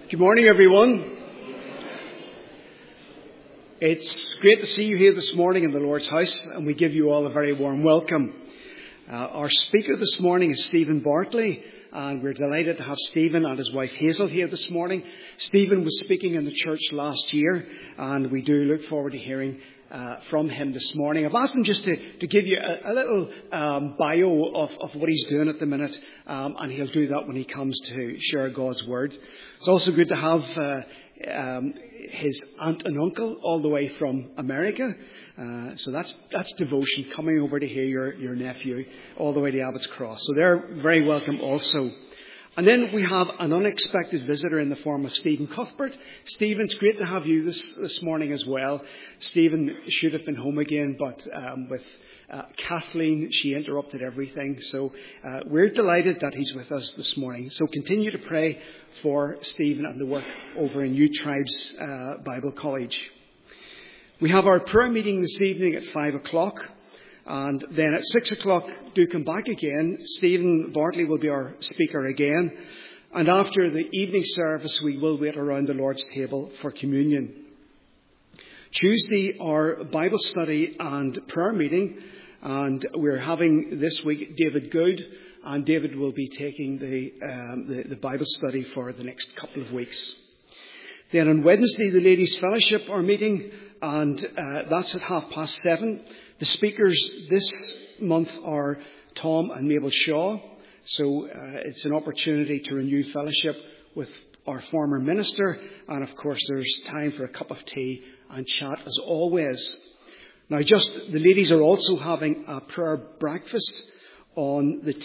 Good morning, everyone. It's great to see you here this morning in the Lord's house, and we give you all a very warm welcome. Our speaker this morning is Stephen Bartley, and we're delighted to have Stephen and his wife Hazel here this morning. Stephen was speaking in the church last year, and we do look forward to hearing from him this morning. I've asked him just to give you a little bio of what he's doing at the minute, and he'll do that when he comes to share God's word. It's also good to have his aunt and uncle all the way from America. So that's devotion, coming over to hear your nephew all the way to Abbott's Cross. So they're very welcome also. And then we have an unexpected visitor in the form of Stephen Cuthbert. Stephen, it's great to have you this morning as well. Stephen should have been home again, but with Kathleen, she interrupted everything. So we're delighted that he's with us this morning. So continue to pray for Stephen and the work over in New Tribes Bible College. We have our prayer meeting this evening at 5 o'clock. And then at 6 o'clock, do come back again. Stephen Bartley will be our speaker again. And after the evening service, we will wait around the Lord's table for communion. Tuesday, our Bible study and prayer meeting. And we're having this week David Good. And David will be taking the Bible study for the next couple of weeks. Then on Wednesday, the Ladies' Fellowship are meeting. And that's at 7:30. The speakers this month are Tom and Mabel Shaw. So it's an opportunity to renew fellowship with our former minister. And of course, there's time for a cup of tea and chat as always. Now, the ladies are also having a prayer breakfast on the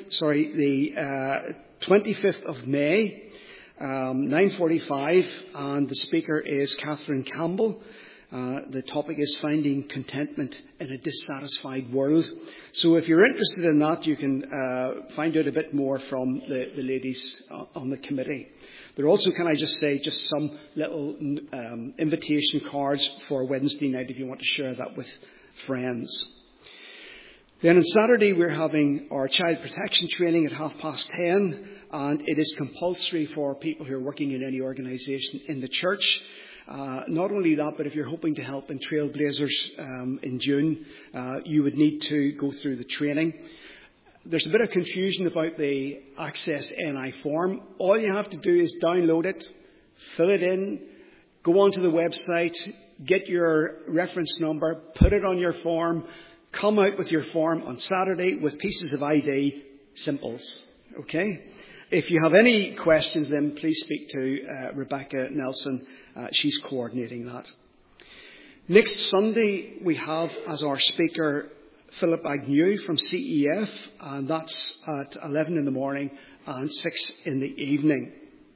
25th of May, 9:45. And the speaker is Catherine Campbell. The topic is finding contentment in a dissatisfied world. So if you're interested in that, you can find out a bit more from the ladies on the committee. There are also, can I just say, just some little invitation cards for Wednesday night if you want to share that with friends. Then on Saturday, we're having our child protection training at 10:30, and it is compulsory for people who are working in any organisation in the church. Not only that, but if you're hoping to help in Trailblazers in June, you would need to go through the training. There's a bit of confusion about the Access NI form. All you have to do is download it, fill it in, go onto the website, get your reference number, put it on your form, come out with your form on Saturday with pieces of ID, simples. Okay? If you have any questions, then please speak to Rebecca Nelson. She's coordinating that. Next Sunday, we have as our speaker Philip Agnew from CEF, and that's at 11 in the morning and 6 in the evening.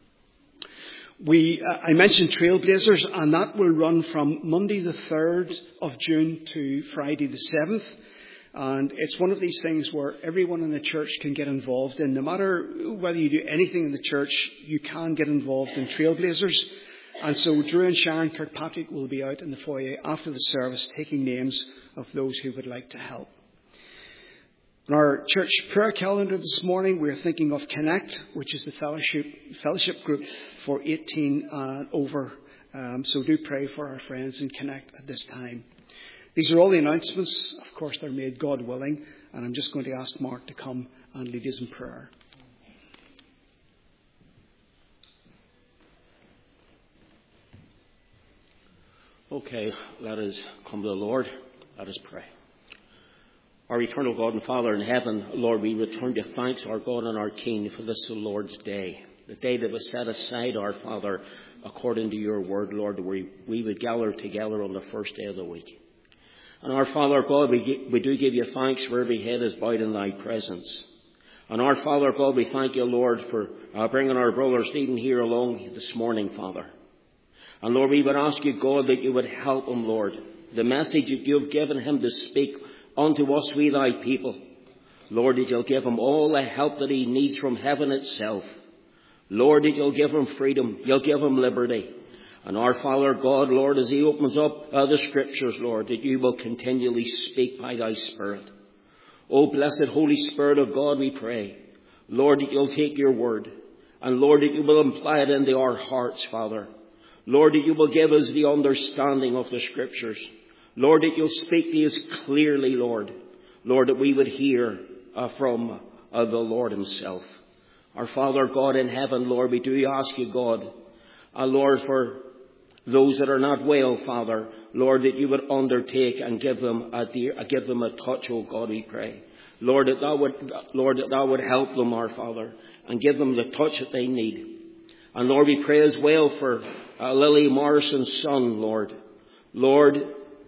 I mentioned Trailblazers, and that will run from Monday the 3rd of June to Friday the 7th. And it's one of these things where everyone in the church can get involved in. No matter whether you do anything in the church, you can get involved in Trailblazers. And so Drew and Sharon Kirkpatrick will be out in the foyer after the service taking names of those who would like to help. In our church prayer calendar this morning, we're thinking of Connect, which is the fellowship group for 18 and over. So do pray for our friends in Connect at this time. These are all the announcements. Of course, they're made God willing. And I'm just going to ask Mark to come and lead us in prayer. Okay, let us come to the Lord. Let us pray. Our eternal God and Father in heaven, Lord, we return to thanks, our God and our King, for this Lord's day. The day that was set aside, our Father, according to your word, Lord, where we would gather together on the first day of the week. And our Father God, we do give you thanks for every head is bowed in thy presence. And our Father God, we thank you, Lord, for bringing our brother Stephen here along this morning, Father. And Lord, we would ask you, God, that you would help him, Lord. The message that you have given him to speak unto us, we thy people. Lord, that you'll give him all the help that he needs from heaven itself. Lord, that you'll give him freedom. You'll give him liberty. And our Father God, Lord, as he opens up the scriptures, Lord, that you will continually speak by thy Spirit. Oh, blessed Holy Spirit of God, we pray, Lord, that you'll take your word And Lord, that you will imply it into our hearts, Father. Lord, that you will give us the understanding of the Scriptures. Lord, that you'll speak to us clearly, Lord. Lord, that we would hear from the Lord himself. Our Father God in heaven, Lord, we do ask you, God, Lord, for those that are not well, Father, Lord, that you would undertake and give them a touch, oh God, we pray. Lord, that thou would help them, our Father, and give them the touch that they need. And Lord, we pray as well for Lily Morrison's son, Lord. Lord,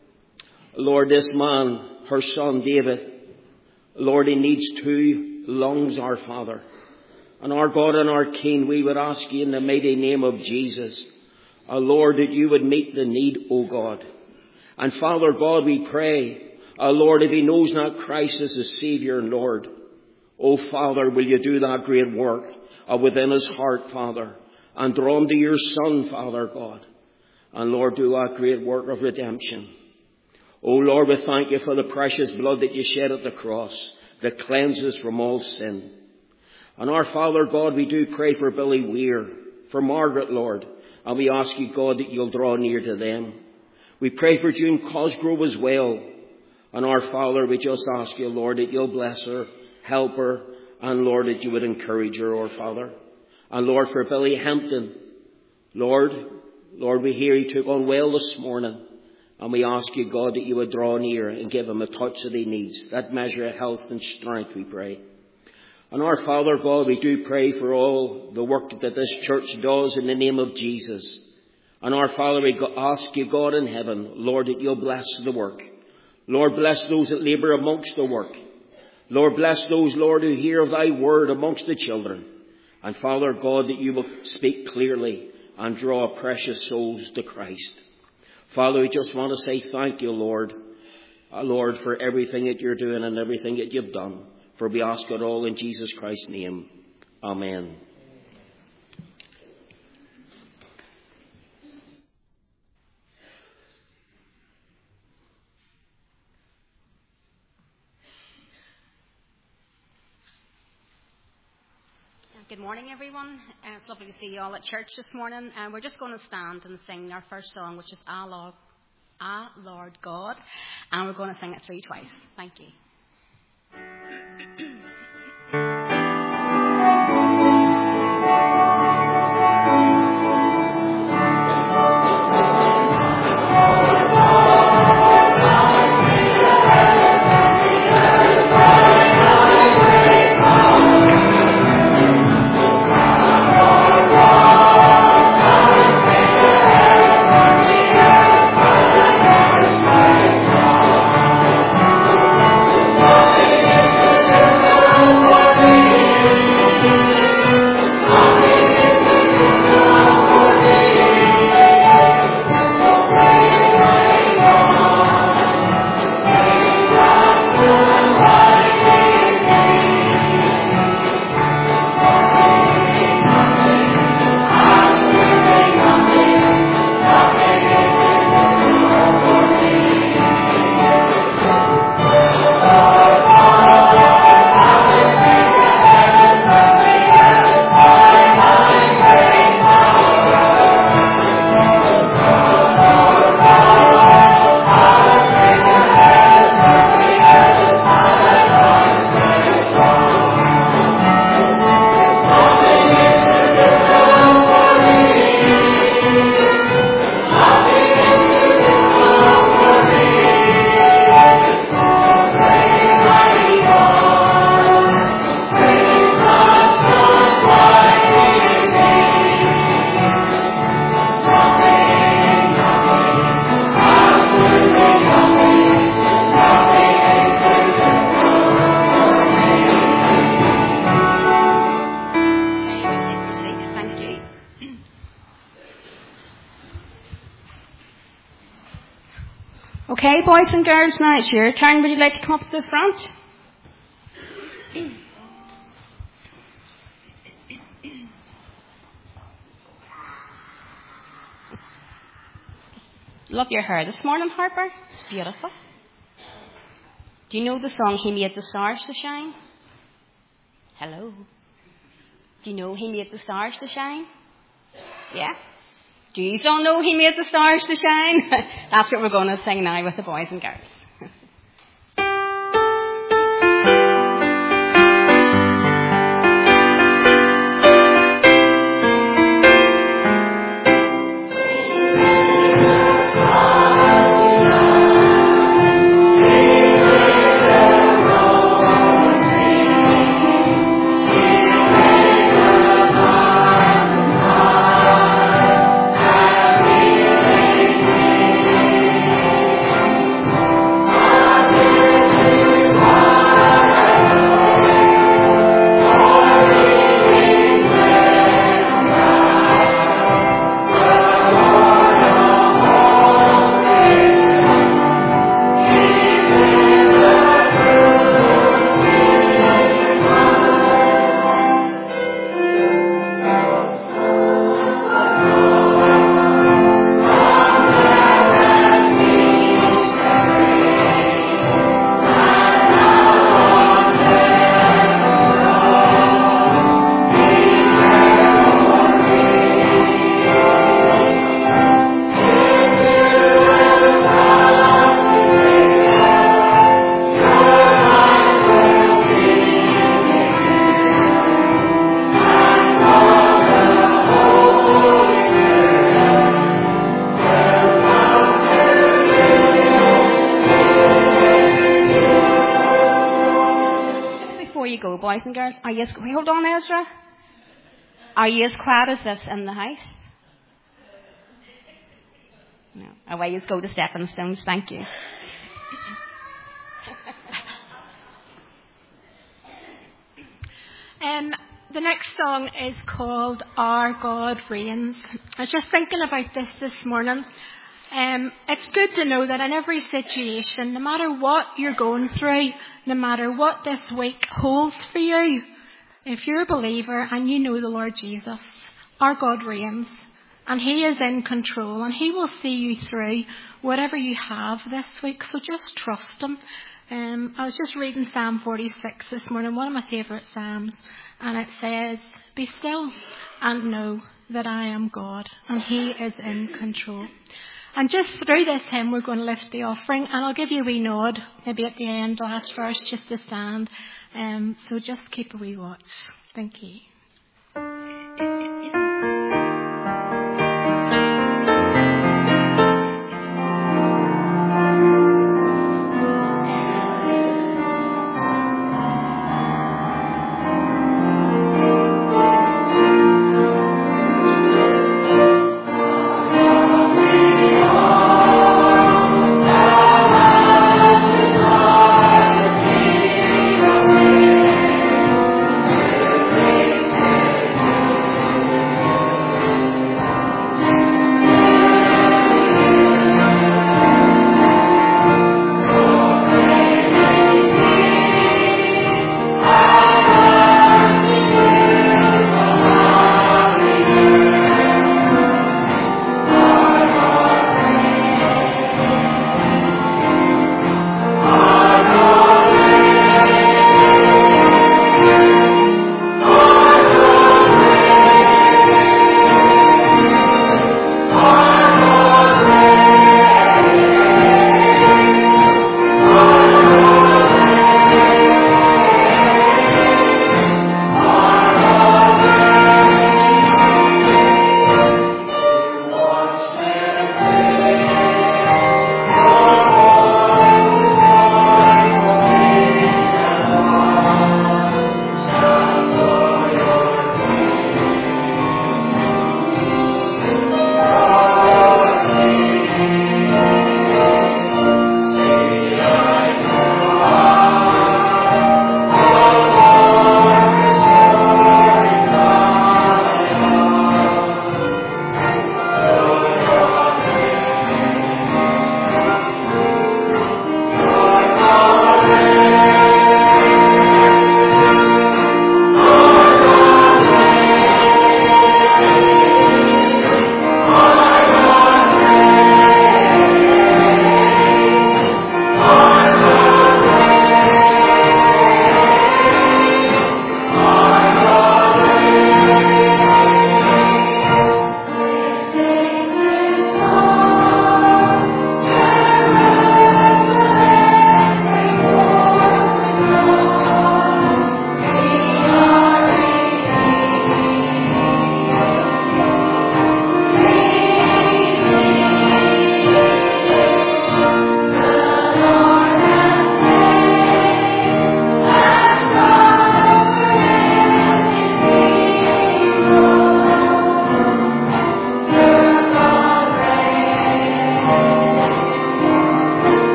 this man, her son David, Lord, he needs 2 lungs, our Father. And our God and our King, we would ask you in the mighty name of Jesus, Lord, that you would meet the need, O God. And Father God, we pray, Lord, if he knows not Christ as his Saviour and Lord, oh Father, will you do that great work within his heart, Father, and draw him to your Son, Father God. And Lord, do that great work of redemption. Oh Lord, we thank you for the precious blood that you shed at the cross that cleanses from all sin. And our Father God, we do pray for Billy Weir, for Margaret, Lord, and we ask you, God, that you'll draw near to them. We pray for June Cosgrove as well. And our Father, we just ask you, Lord, that you'll bless her, help her, and Lord, that you would encourage her, our Father. And Lord, for Billy Hampton, Lord, we hear he took on well this morning. And we ask you, God, that you would draw near and give him a touch that he needs, that measure of health and strength, we pray. And our Father God, we do pray for all the work that this church does in the name of Jesus. And our Father, we ask you, God in heaven, Lord, that you'll bless the work. Lord, bless those that labour amongst the work. Lord, bless those, Lord, who hear of thy word amongst the children. And Father God, that you will speak clearly and draw precious souls to Christ. Father, we just want to say thank you, Lord. Lord, for everything that you're doing and everything that you've done. For we ask it all in Jesus Christ's name. Amen. Good morning, everyone. It's lovely to see you all at church this morning. We're just going to stand and sing our first song, which is Ah, Lord God. And we're going to sing it 3 twice. Thank you. Okay, boys and girls, now it's your turn. Would you like to come up to the front? Love your hair this morning, Harper. It's beautiful. Do you know the song, He Made the Stars to Shine? Hello. Do you know he made the stars to shine? Yeah? Do you all know he made the stars to shine? That's what we're going to sing now with the boys and girls. Boys and girls, are you as, hold on, Ezra. Are you as quiet as this in the house? No. Away you go to stepping stones. Thank you. The next song is called Our God Reigns. I was just thinking about this morning. It's good to know that in every situation, no matter what you're going through, no matter what this week holds for you, if you're a believer and you know the Lord Jesus, our God reigns and he is in control and he will see you through whatever you have this week. So just trust him. I was just reading Psalm 46 this morning, one of my favourite psalms, and it says, "Be still and know that I am God and he is in control." And just through this hymn, we're going to lift the offering, and I'll give you a wee nod, maybe at the end, last verse, just to stand. So just keep a wee watch. Thank you.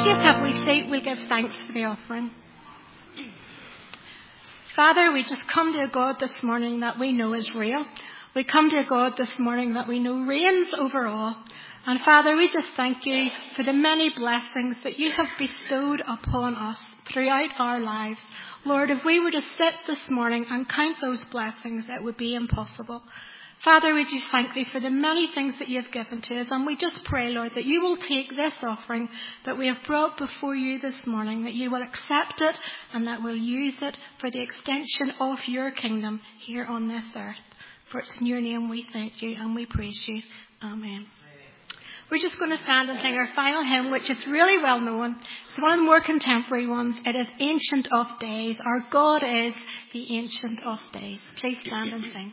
case have we seat, we'll give thanks for the offering. Father, we just come to a God this morning that we know is real. We come to a God this morning that we know reigns over all. And Father, we just thank you for the many blessings that you have bestowed upon us throughout our lives. Lord, if we were to sit this morning and count those blessings, it would be impossible. Father, we just thank you for the many things that you have given to us. And we just pray, Lord, that you will take this offering that we have brought before you this morning, that you will accept it and that we'll use it for the extension of your kingdom here on this earth. For it's in your name we thank you and we praise you. Amen. We're just going to stand and sing our final hymn, which is really well known. It's one of the more contemporary ones. It is Ancient of Days. Our God is the Ancient of Days. Please stand and sing.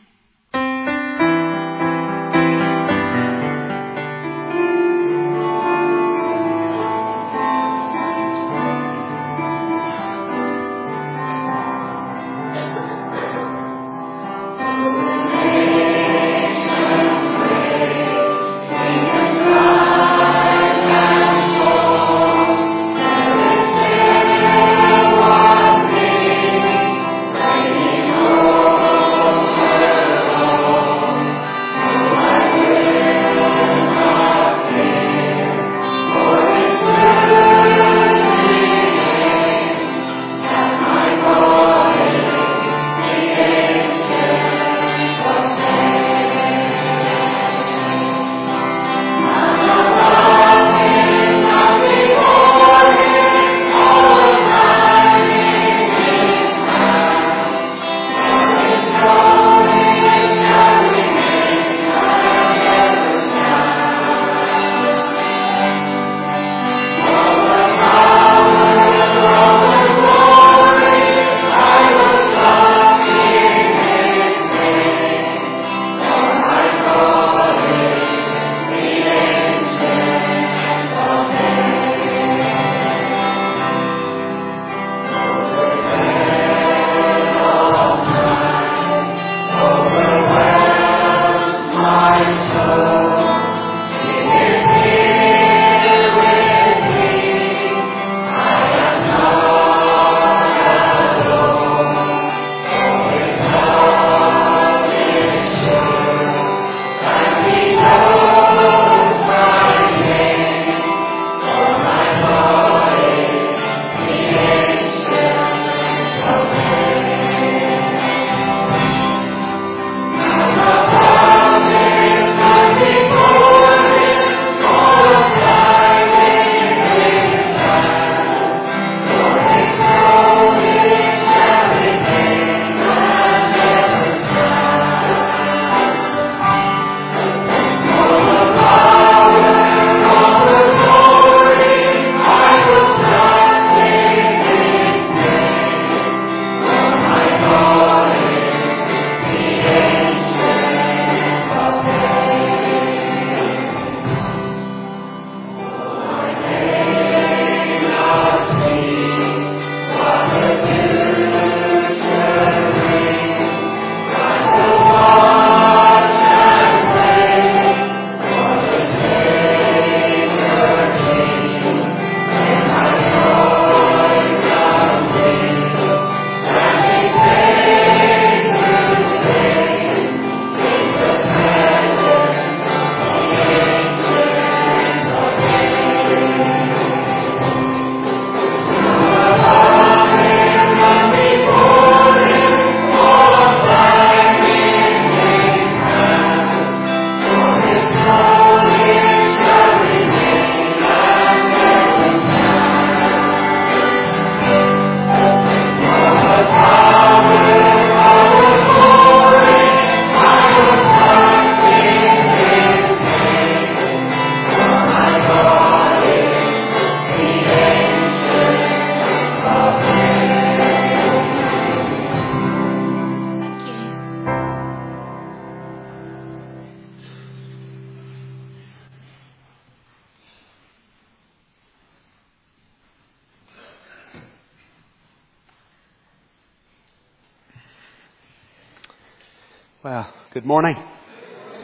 Well, good morning.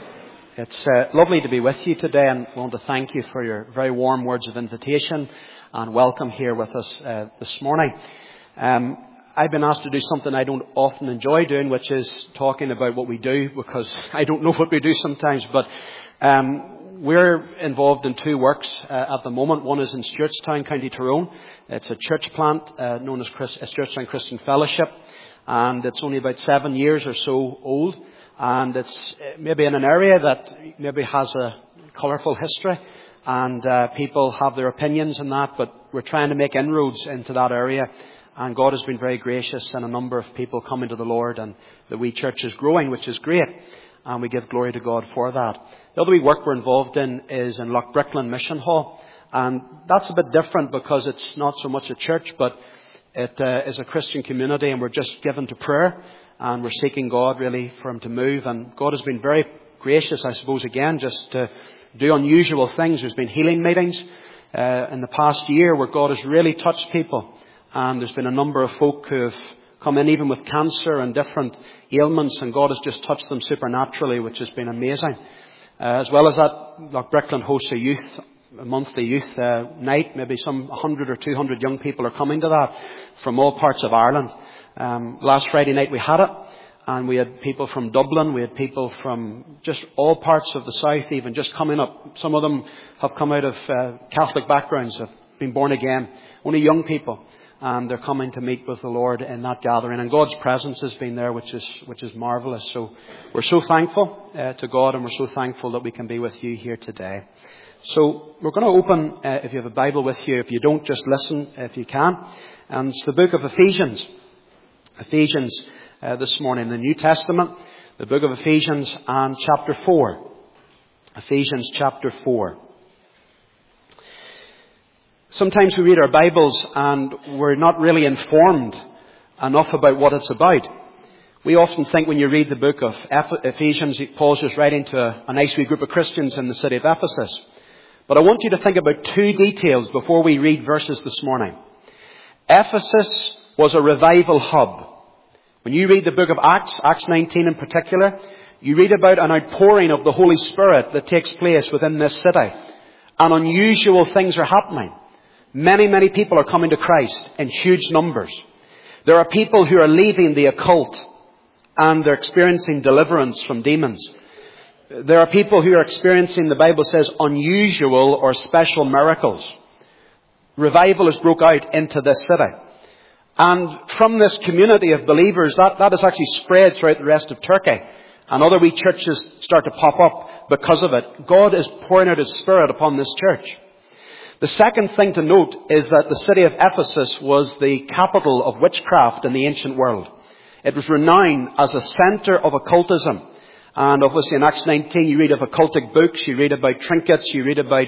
It's lovely to be with you today, and I want to thank you for your very warm words of invitation and welcome here with us this morning. I've been asked to do something I don't often enjoy doing, which is talking about what we do, because I don't know what we do sometimes. But we're involved in two works at the moment. One is in Stewartstown, County Tyrone. It's a church plant known as Stewartstown Christian Fellowship, and it's only about 7 years or so old. And it's maybe in an area that maybe has a colourful history, and people have their opinions on that, but we're trying to make inroads into that area. And God has been very gracious, and a number of people coming to the Lord, and the wee church is growing, which is great. And we give glory to God for that. The other wee work we're involved in is in Loch Brickland Mission Hall. And that's a bit different because it's not so much a church, but it is a Christian community, and we're just given to prayer. And we're seeking God really for Him to move. And God has been very gracious, I suppose, again, just to do unusual things. There's been healing meetings in the past year where God has really touched people. And there's been a number of folk who have come in even with cancer and different ailments, and God has just touched them supernaturally, which has been amazing. As well as that, Loch Brickland hosts a monthly youth night. Maybe some 100 or 200 young people are coming to that from all parts of Ireland. Last Friday night we had it, and we had people from Dublin, we had people from just all parts of the south even just coming up. Some of them have come out of Catholic backgrounds, have been born again, only young people, and they're coming to meet with the Lord in that gathering, and God's presence has been there, which is marvellous. So we're so thankful to God, and we're so thankful that we can be with you here today. So we're going to open, if you have a Bible with you, if you don't, just listen if you can, and it's the book of Ephesians this morning, the New Testament, the book of Ephesians, and chapter 4. Ephesians chapter 4. Sometimes we read our Bibles and we're not really informed enough about what it's about. We often think when you read the book of Ephesians, Paul's just writing to a nice wee group of Christians in the city of Ephesus. But I want you to think about two details before we read verses this morning. Ephesus was a revival hub. When you read the book of Acts 19 in particular, you read about an outpouring of the Holy Spirit that takes place within this city. And unusual things are happening. Many, many people are coming to Christ in huge numbers. There are people who are leaving the occult, and they're experiencing deliverance from demons. There are people who are experiencing, the Bible says, unusual or special miracles. Revival has broke out into this city. And from this community of believers, that has actually spread throughout the rest of Turkey. And other wee churches start to pop up because of it. God is pouring out His Spirit upon this church. The second thing to note is that the city of Ephesus was the capital of witchcraft in the ancient world. It was renowned as a centre of occultism. And obviously in Acts 19 you read of occultic books, you read about trinkets, you read about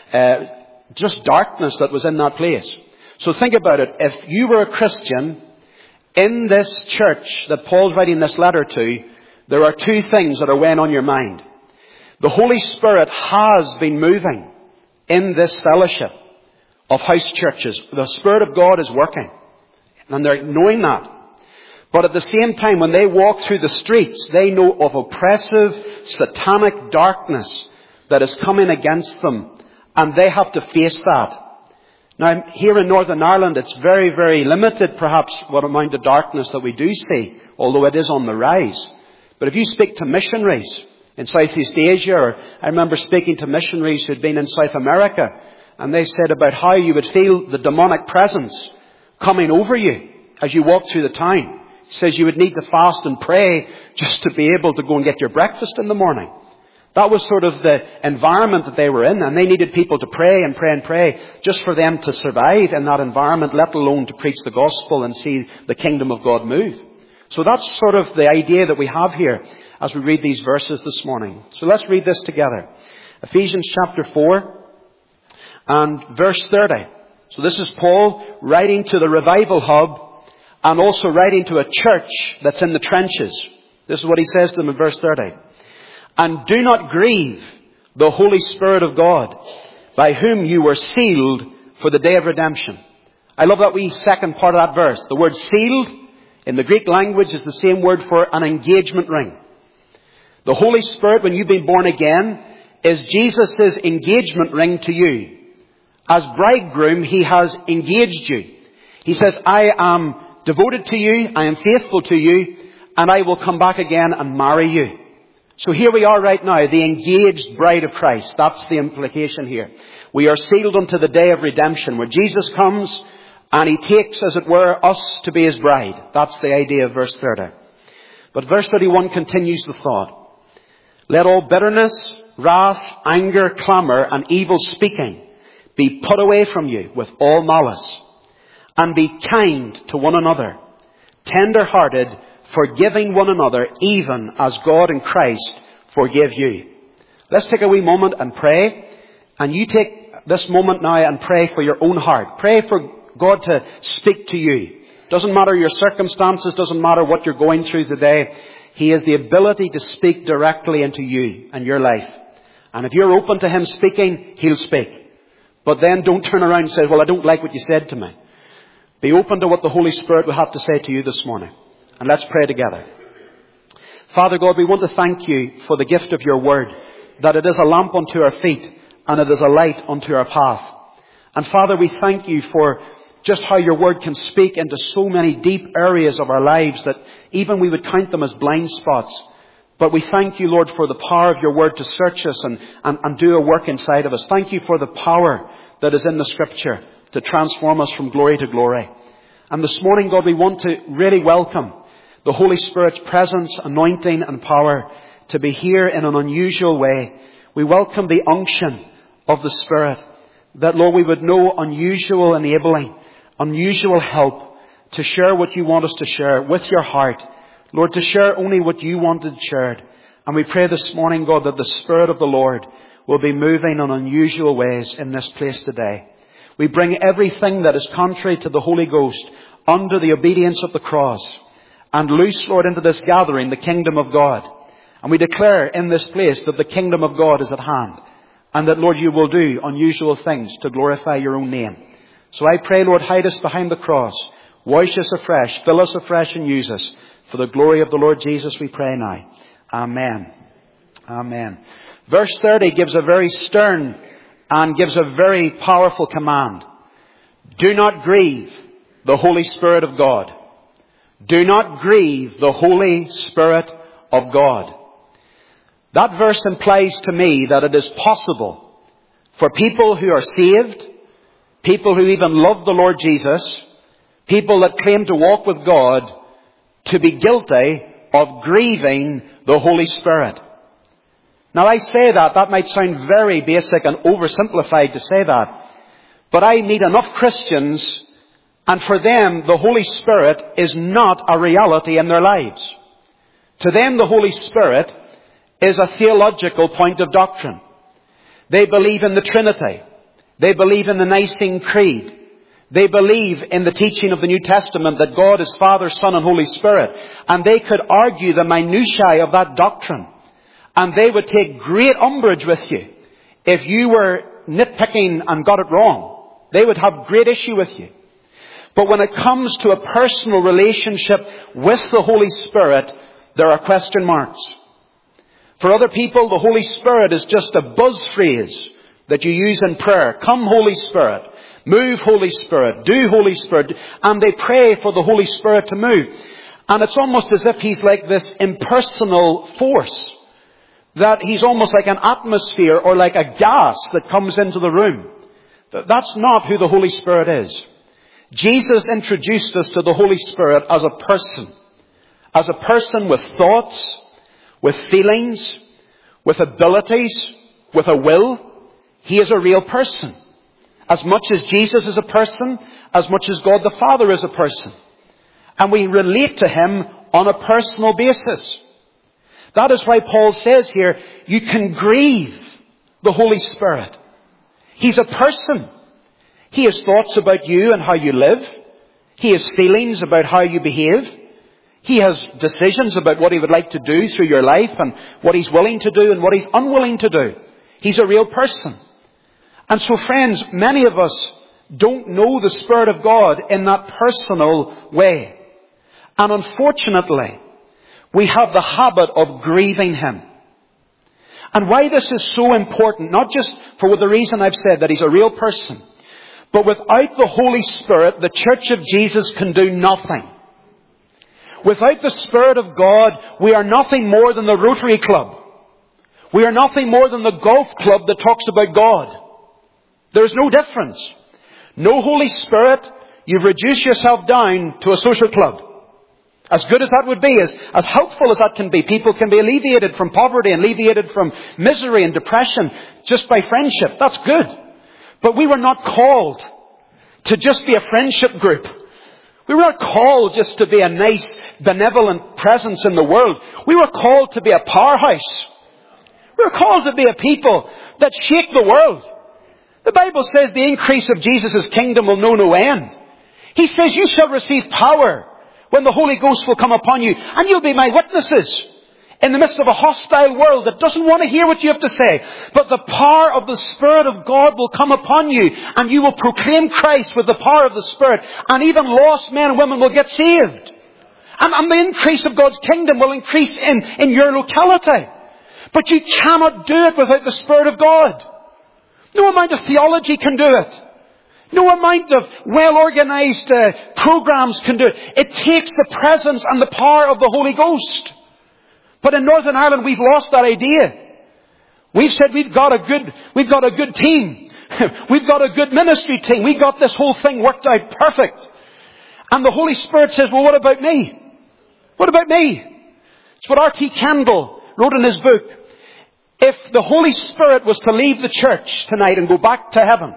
just darkness that was in that place. So think about it. If you were a Christian in this church that Paul's writing this letter to, there are two things that are weighing on your mind. The Holy Spirit has been moving in this fellowship of house churches. The Spirit of God is working. And they're knowing that. But at the same time, when they walk through the streets, they know of oppressive, satanic darkness that is coming against them. And they have to face that. Now, here in Northern Ireland, it's very, very limited, perhaps, what amount of darkness that we do see, although it is on the rise. But if you speak to missionaries in Southeast Asia, or I remember speaking to missionaries who had been in South America, and they said about how you would feel the demonic presence coming over you as you walk through the town. He says you would need to fast and pray just to be able to go and get your breakfast in the morning. That was sort of the environment that they were in, and they needed people to pray and pray and pray just for them to survive in that environment, let alone to preach the gospel and see the kingdom of God move. So that's sort of the idea that we have here as we read these verses this morning. So let's read this together. Ephesians chapter 4 and verse 30. So this is Paul writing to the revival hub and also writing to a church that's in the trenches. This is what he says to them in verse 30. And do not grieve the Holy Spirit of God, by whom you were sealed for the day of redemption. I love that wee second part of that verse. The word sealed in the Greek language is the same word for an engagement ring. The Holy Spirit, when you've been born again, is Jesus' engagement ring to you. As bridegroom, he has engaged you. He says, I am devoted to you, I am faithful to you, and I will come back again and marry you. So here we are right now, the engaged bride of Christ. That's the implication here. We are sealed unto the day of redemption, where Jesus comes and he takes, as it were, us to be his bride. That's the idea of verse 30. But verse 31 continues the thought. Let all bitterness, wrath, anger, clamour, and evil speaking be put away from you with all malice. And be kind to one another, tender-hearted, forgiving one another, even as God in Christ forgave you. Let's take a wee moment and pray. And you take this moment now and pray for your own heart. Pray for God to speak to you. Doesn't matter your circumstances, doesn't matter what you're going through today. He has the ability to speak directly into you and your life. And if you're open to him speaking, he'll speak. But then don't turn around and say, well, I don't like what you said to me. Be open to what the Holy Spirit will have to say to you this morning. And let's pray together. Father God, we want to thank you for the gift of your word, that it is a lamp unto our feet and it is a light unto our path. And Father, we thank you for just how your word can speak into so many deep areas of our lives that even we would count them as blind spots. But we thank you, Lord, for the power of your word to search us and do a work inside of us. Thank you for the power that is in the scripture to transform us from glory to glory. And this morning, God, we want to really welcome the Holy Spirit's presence, anointing and power to be here in an unusual way. We welcome the unction of the Spirit, that, Lord, we would know unusual enabling, unusual help to share what you want us to share with your heart. Lord, to share only what you wanted shared. And we pray this morning, God, that the Spirit of the Lord will be moving in unusual ways in this place today. We bring everything that is contrary to the Holy Ghost under the obedience of the cross and loose, Lord, into this gathering the kingdom of God. And we declare in this place that the kingdom of God is at hand and that, Lord, you will do unusual things to glorify your own name. So I pray, Lord, hide us behind the cross, wash us afresh, fill us afresh and use us. For the glory of the Lord Jesus we pray now. Amen. Amen. Verse 30 gives a very stern and gives a very powerful command. Do not grieve the Holy Spirit of God. Do not grieve the Holy Spirit of God. That verse implies to me that it is possible for people who are saved, people who even love the Lord Jesus, people that claim to walk with God, to be guilty of grieving the Holy Spirit. Now I say that might sound very basic and oversimplified to say that. But I meet enough Christians, and for them the Holy Spirit is not a reality in their lives. To them the Holy Spirit is a theological point of doctrine. They believe in the Trinity. They believe in the Nicene Creed. They believe in the teaching of the New Testament that God is Father, Son, and Holy Spirit. And they could argue the minutiae of that doctrine. And they would take great umbrage with you if you were nitpicking and got it wrong. They would have great issue with you. But when it comes to a personal relationship with the Holy Spirit, there are question marks. For other people, the Holy Spirit is just a buzz phrase that you use in prayer. Come, Holy Spirit. Move, Holy Spirit. Do, Holy Spirit. And they pray for the Holy Spirit to move. And it's almost as if he's like this impersonal force. That he's almost like an atmosphere or like a gas that comes into the room. That's not who the Holy Spirit is. Jesus introduced us to the Holy Spirit as a person. As a person with thoughts, with feelings, with abilities, with a will. He is a real person. As much as Jesus is a person, as much as God the Father is a person. And we relate to him on a personal basis. That is why Paul says here, you can grieve the Holy Spirit. He's a person. He has thoughts about you and how you live. He has feelings about how you behave. He has decisions about what he would like to do through your life and what he's willing to do and what he's unwilling to do. He's a real person. And so, friends, many of us don't know the Spirit of God in that personal way. And unfortunately, we have the habit of grieving him. And why this is so important, not just for the reason I've said that he's a real person, But without the Holy Spirit, the Church of Jesus can do nothing. Without the Spirit of God, we are nothing more than the Rotary Club. We are nothing more than the golf club that talks about God. There's no difference. No Holy Spirit, you've reduced yourself down to a social club. As good as that would be, as helpful as that can be, people can be alleviated from poverty and alleviated from misery and depression just by friendship. That's good. But we were not called to just be a friendship group. We were not called just to be a nice, benevolent presence in the world. We were called to be a powerhouse. We were called to be a people that shake the world. The Bible says the increase of Jesus' kingdom will know no end. He says, you shall receive power when the Holy Ghost will come upon you, and you'll be my witnesses in the midst of a hostile world that doesn't want to hear what you have to say. But the power of the Spirit of God will come upon you, and you will proclaim Christ with the power of the Spirit, and even lost men and women will get saved. And the increase of God's kingdom will increase in your locality. But you cannot do it without the Spirit of God. No amount of theology can do it. No amount of well-organized programs can do it. It takes the presence and the power of the Holy Ghost. But in Northern Ireland, we've lost that idea. We've said we've got a good team. We've got a good ministry team. We got this whole thing worked out perfect. And the Holy Spirit says, well, what about me? What about me? It's what R.T. Kendall wrote in his book. If the Holy Spirit was to leave the church tonight and go back to heaven,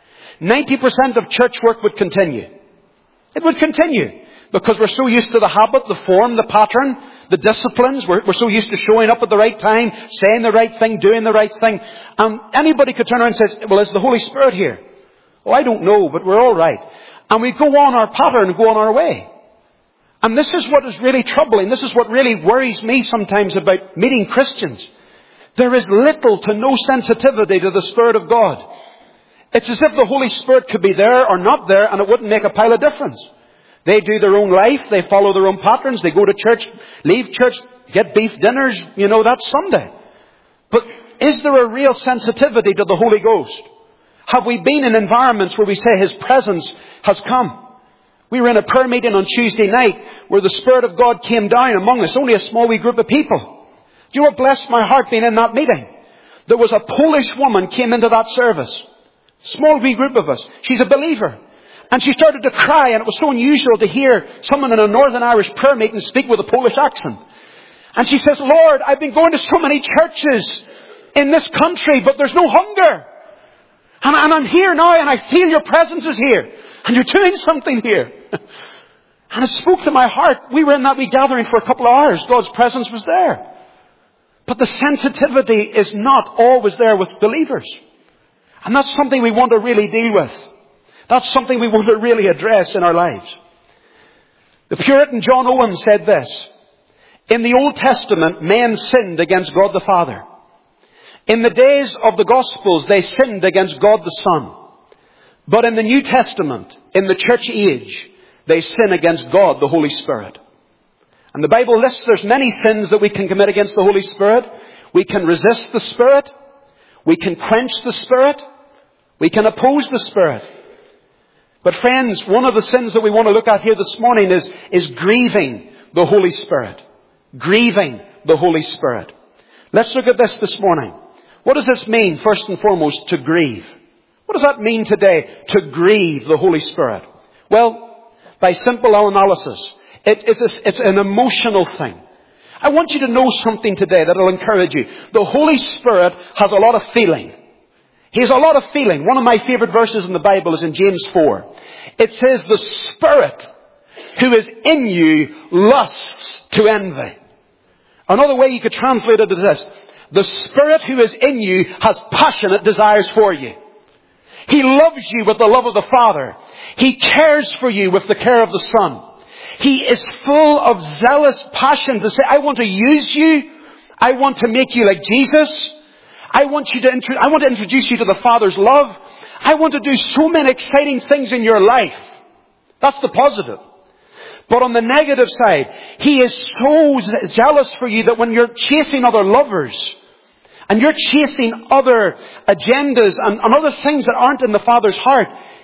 90% of church work would continue. It would continue. Because we're so used to the habit, the form, the pattern, the disciplines. We're so used to showing up at the right time, saying the right thing, doing the right thing. And anybody could turn around and say, well, is the Holy Spirit here? Oh, I don't know, but we're all right. And we go on our pattern and go on our way. And this is what is really troubling. This is what really worries me sometimes about meeting Christians. There is little to no sensitivity to the Spirit of God. It's as if the Holy Spirit could be there or not there, and it wouldn't make a pile of difference. They do their own life. They follow their own patterns. They go to church, leave church, get beef dinners. That's Sunday. But is there a real sensitivity to the Holy Ghost? Have we been in environments where we say His presence has come? We were in a prayer meeting on Tuesday night where the Spirit of God came down among us. Only a small wee group of people. Do you know what blessed my heart being in that meeting? There was a Polish woman came into that service. Small wee group of us. She's a believer. And she started to cry, and it was so unusual to hear someone in a Northern Irish prayer meeting speak with a Polish accent. And she says, Lord, I've been going to so many churches in this country, but there's no hunger. And I'm here now, and I feel your presence is here. And you're doing something here. And it spoke to my heart. We were in that wee gathering for a couple of hours. God's presence was there. But the sensitivity is not always there with believers. And that's something we want to really deal with. That's something we want to really address in our lives. The Puritan John Owen said this. In the Old Testament, men sinned against God the Father. In the days of the Gospels, they sinned against God the Son. But in the New Testament, in the church age, they sin against God the Holy Spirit. And the Bible lists there's many sins that we can commit against the Holy Spirit. We can resist the Spirit. We can quench the Spirit. We can oppose the Spirit. But friends, one of the sins that we want to look at here this morning is grieving the Holy Spirit. Grieving the Holy Spirit. Let's look at this morning. What does this mean, first and foremost, to grieve? What does that mean today, to grieve the Holy Spirit? Well, by simple analysis, it's an emotional thing. I want you to know something today that will encourage you. The Holy Spirit has a lot of feeling. He has a lot of feeling. One of my favorite verses in the Bible is in James 4. It says, the Spirit who is in you lusts to envy. Another way you could translate it is this. The Spirit who is in you has passionate desires for you. He loves you with the love of the Father. He cares for you with the care of the Son. He is full of zealous passion to say, I want to use you. I want to make you like Jesus. I want to introduce you to the Father's love. I want to do so many exciting things in your life. That's the positive. But on the negative side, He is so jealous for you that when you're chasing other lovers and you're chasing other agendas and other things that aren't in the Father's heart,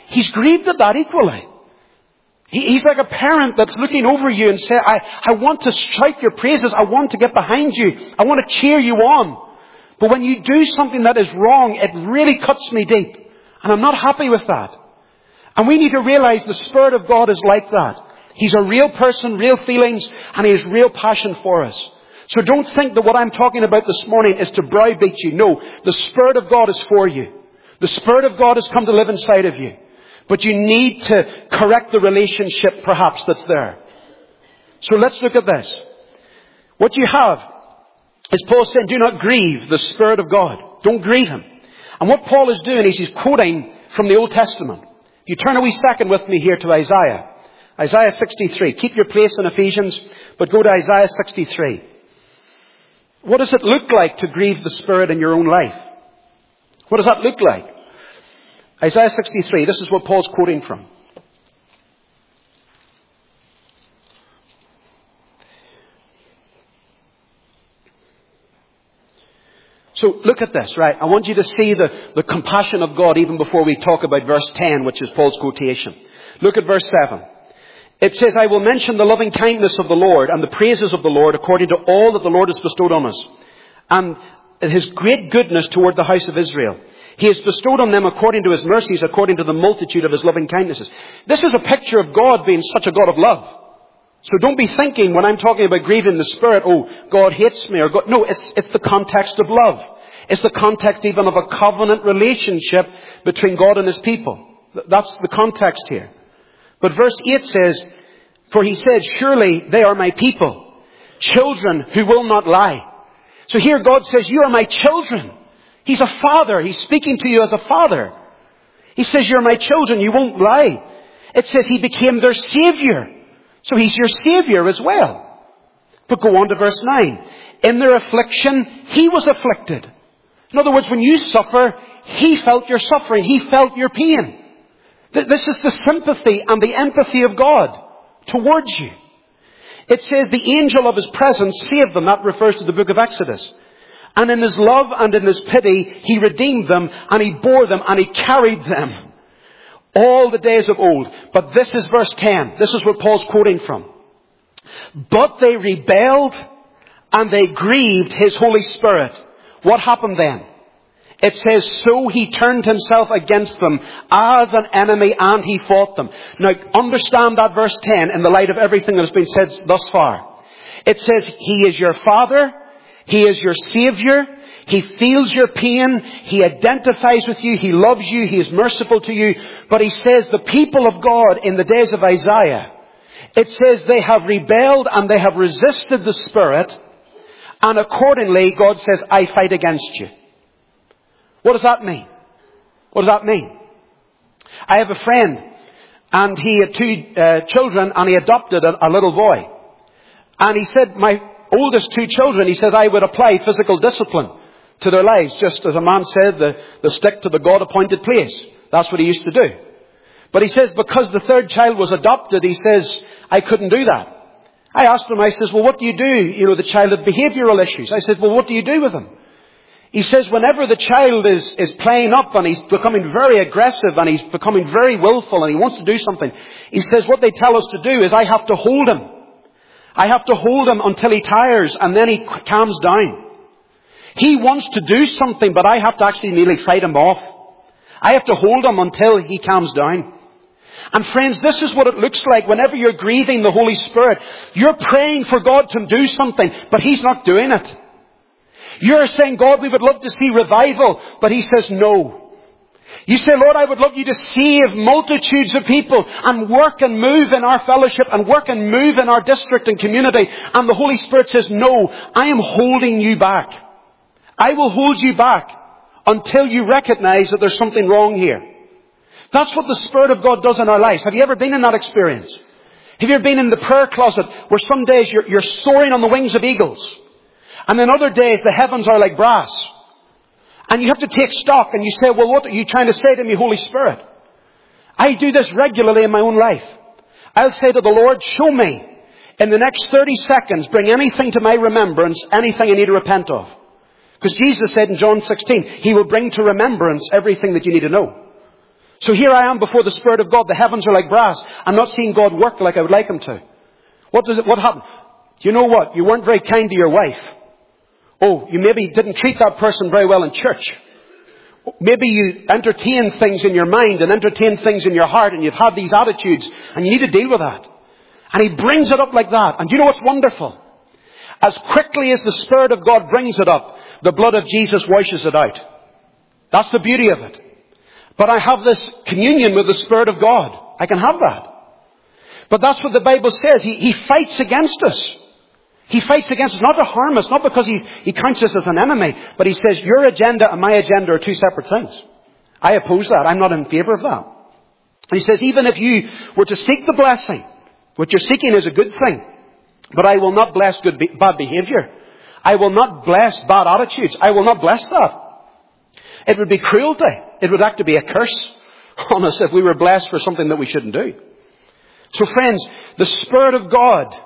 He's grieved at that equally. He's like a parent that's looking over you and say, I want to shout your praises. I want to get behind you. I want to cheer you on. But when you do something that is wrong, it really cuts me deep. And I'm not happy with that. And we need to realize the Spirit of God is like that. He's a real person, real feelings, and He has real passion for us. So don't think that what I'm talking about this morning is to browbeat you. No, the Spirit of God is for you. The Spirit of God has come to live inside of you. But you need to correct the relationship perhaps that's there. So let's look at this. What you have is Paul saying, do not grieve the Spirit of God. Don't grieve Him. And what Paul is doing is he's quoting from the Old Testament. You turn a wee second with me here to Isaiah. Isaiah 63. Keep your place in Ephesians, but go to Isaiah 63. What does it look like to grieve the Spirit in your own life? What does that look like? Isaiah 63. This is what Paul's quoting from. So look at this, right? I want you to see the compassion of God even before we talk about verse 10, which is Paul's quotation. Look at verse 7. It says, I will mention the loving kindness of the Lord and the praises of the Lord according to all that the Lord has bestowed on us, and His great goodness toward the house of Israel. He has bestowed on them according to His mercies, according to the multitude of His loving kindnesses. This is a picture of God being such a God of love. So don't be thinking when I'm talking about grieving the Spirit, oh, God hates me, or God. No, it's the context of love. It's the context even of a covenant relationship between God and His people. That's the context here. But verse 8 says, for He said, surely they are my people, children who will not lie. So here God says, you are my children. He's a father. He's speaking to you as a father. He says, you're my children. You won't lie. It says He became their Savior. So He's your Savior as well. But go on to verse 9. In their affliction, He was afflicted. In other words, when you suffer, He felt your suffering. He felt your pain. This is the sympathy and the empathy of God towards you. It says the angel of His presence saved them. That refers to the book of Exodus. And in His love and in His pity, He redeemed them and He bore them and He carried them all the days of old. But this is verse 10. This is what Paul's quoting from. But they rebelled and they grieved His Holy Spirit. What happened then? It says, so He turned Himself against them as an enemy and He fought them. Now, understand that verse 10 in the light of everything that has been said thus far. It says, He is your Father. He is your Savior. He feels your pain. He identifies with you. He loves you. He is merciful to you. But He says the people of God in the days of Isaiah, it says they have rebelled and they have resisted the Spirit. And accordingly, God says, I fight against you. What does that mean? What does that mean? I have a friend, and he had two children, and he adopted a little boy. And he said, my oldest two children, he says, I would apply physical discipline to their lives, just as a man said, the stick to the God-appointed place. That's what he used to do. But he says, because the third child was adopted, he says, I couldn't do that. I asked him, I says, well, what do you do? You know, the child had behavioral issues. I said, well, what do you do with him? He says, whenever the child is playing up and he's becoming very aggressive and he's becoming very willful and he wants to do something, he says, what they tell us to do is I have to hold him. I have to hold him until he tires and then he calms down. He wants to do something, but I have to actually nearly fight him off. I have to hold him until he calms down. And friends, this is what it looks like whenever you're grieving the Holy Spirit. You're praying for God to do something, but He's not doing it. You're saying, God, we would love to see revival, but He says no. You say, Lord, I would love you to save multitudes of people and work and move in our fellowship and work and move in our district and community. And the Holy Spirit says, no, I am holding you back. I will hold you back until you recognize that there's something wrong here. That's what the Spirit of God does in our lives. Have you ever been in that experience? Have you ever been in the prayer closet where some days you're soaring on the wings of eagles? And then other days the heavens are like brass. And you have to take stock and you say, well, what are you trying to say to me, Holy Spirit? I do this regularly in my own life. I'll say to the Lord, show me in the next 30 seconds, bring anything to my remembrance, anything I need to repent of. Because Jesus said in John 16, He will bring to remembrance everything that you need to know. So here I am before the Spirit of God. The heavens are like brass. I'm not seeing God work like I would like Him to. What happened? Do you know what? You weren't very kind to your wife. Oh, you maybe didn't treat that person very well in church. Maybe you entertain things in your mind and entertain things in your heart, and you've had these attitudes and you need to deal with that. And He brings it up like that. And do you know what's wonderful? As quickly as the Spirit of God brings it up, the blood of Jesus washes it out. That's the beauty of it. But I have this communion with the Spirit of God. I can have that. But that's what the Bible says. He fights against us. He fights against us, not to harm us, not because he counts us as an enemy, but he says, your agenda and my agenda are two separate things. I oppose that. I'm not in favour of that. And he says, even if you were to seek the blessing, what you're seeking is a good thing, but I will not bless bad behaviour. I will not bless bad attitudes. I will not bless that. It would be cruelty. It would actually be a curse on us if we were blessed for something that we shouldn't do. So friends, the Spirit of God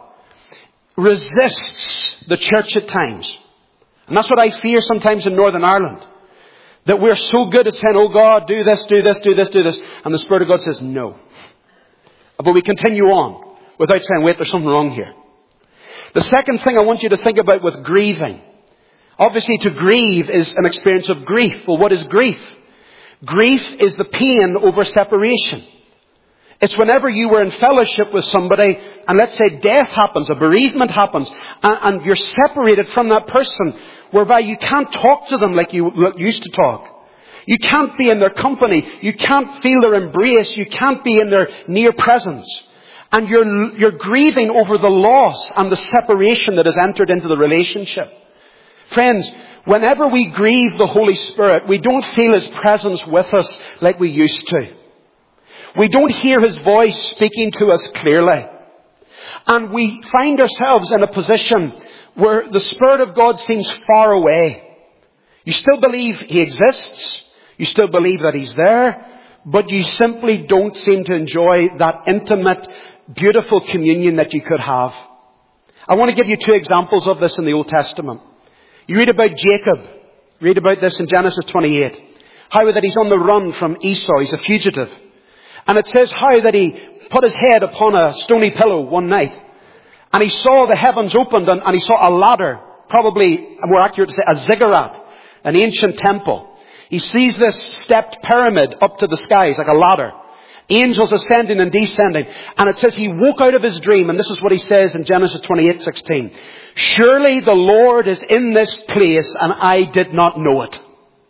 resists the church at times. And that's what I fear sometimes in Northern Ireland. That we're so good at saying, oh God, do this, do this, do this, do this. And the Spirit of God says no. But we continue on without saying, wait, there's something wrong here. The second thing I want you to think about with grieving. Obviously to grieve is an experience of grief. Well, what is grief? Grief is the pain over separation. It's whenever you were in fellowship with somebody and let's say death happens, a bereavement happens, and you're separated from that person whereby you can't talk to them like you used to talk. You can't be in their company. You can't feel their embrace. You can't be in their near presence. And you're grieving over the loss and the separation that has entered into the relationship. Friends, whenever we grieve the Holy Spirit, we don't feel His presence with us like we used to. We don't hear His voice speaking to us clearly. And we find ourselves in a position where the Spirit of God seems far away. You still believe He exists. You still believe that He's there. But you simply don't seem to enjoy that intimate, beautiful communion that you could have. I want to give you two examples of this in the Old Testament. You read about Jacob. Read about this in Genesis 28. How that he's on the run from Esau. He's a fugitive. And it says how that he put his head upon a stony pillow one night. And he saw the heavens opened and he saw a ladder. Probably more accurate to say a ziggurat. An ancient temple. He sees this stepped pyramid up to the skies like a ladder. Angels ascending and descending. And it says he woke out of his dream. And this is what he says in Genesis 28:16. Surely the Lord is in this place and I did not know it.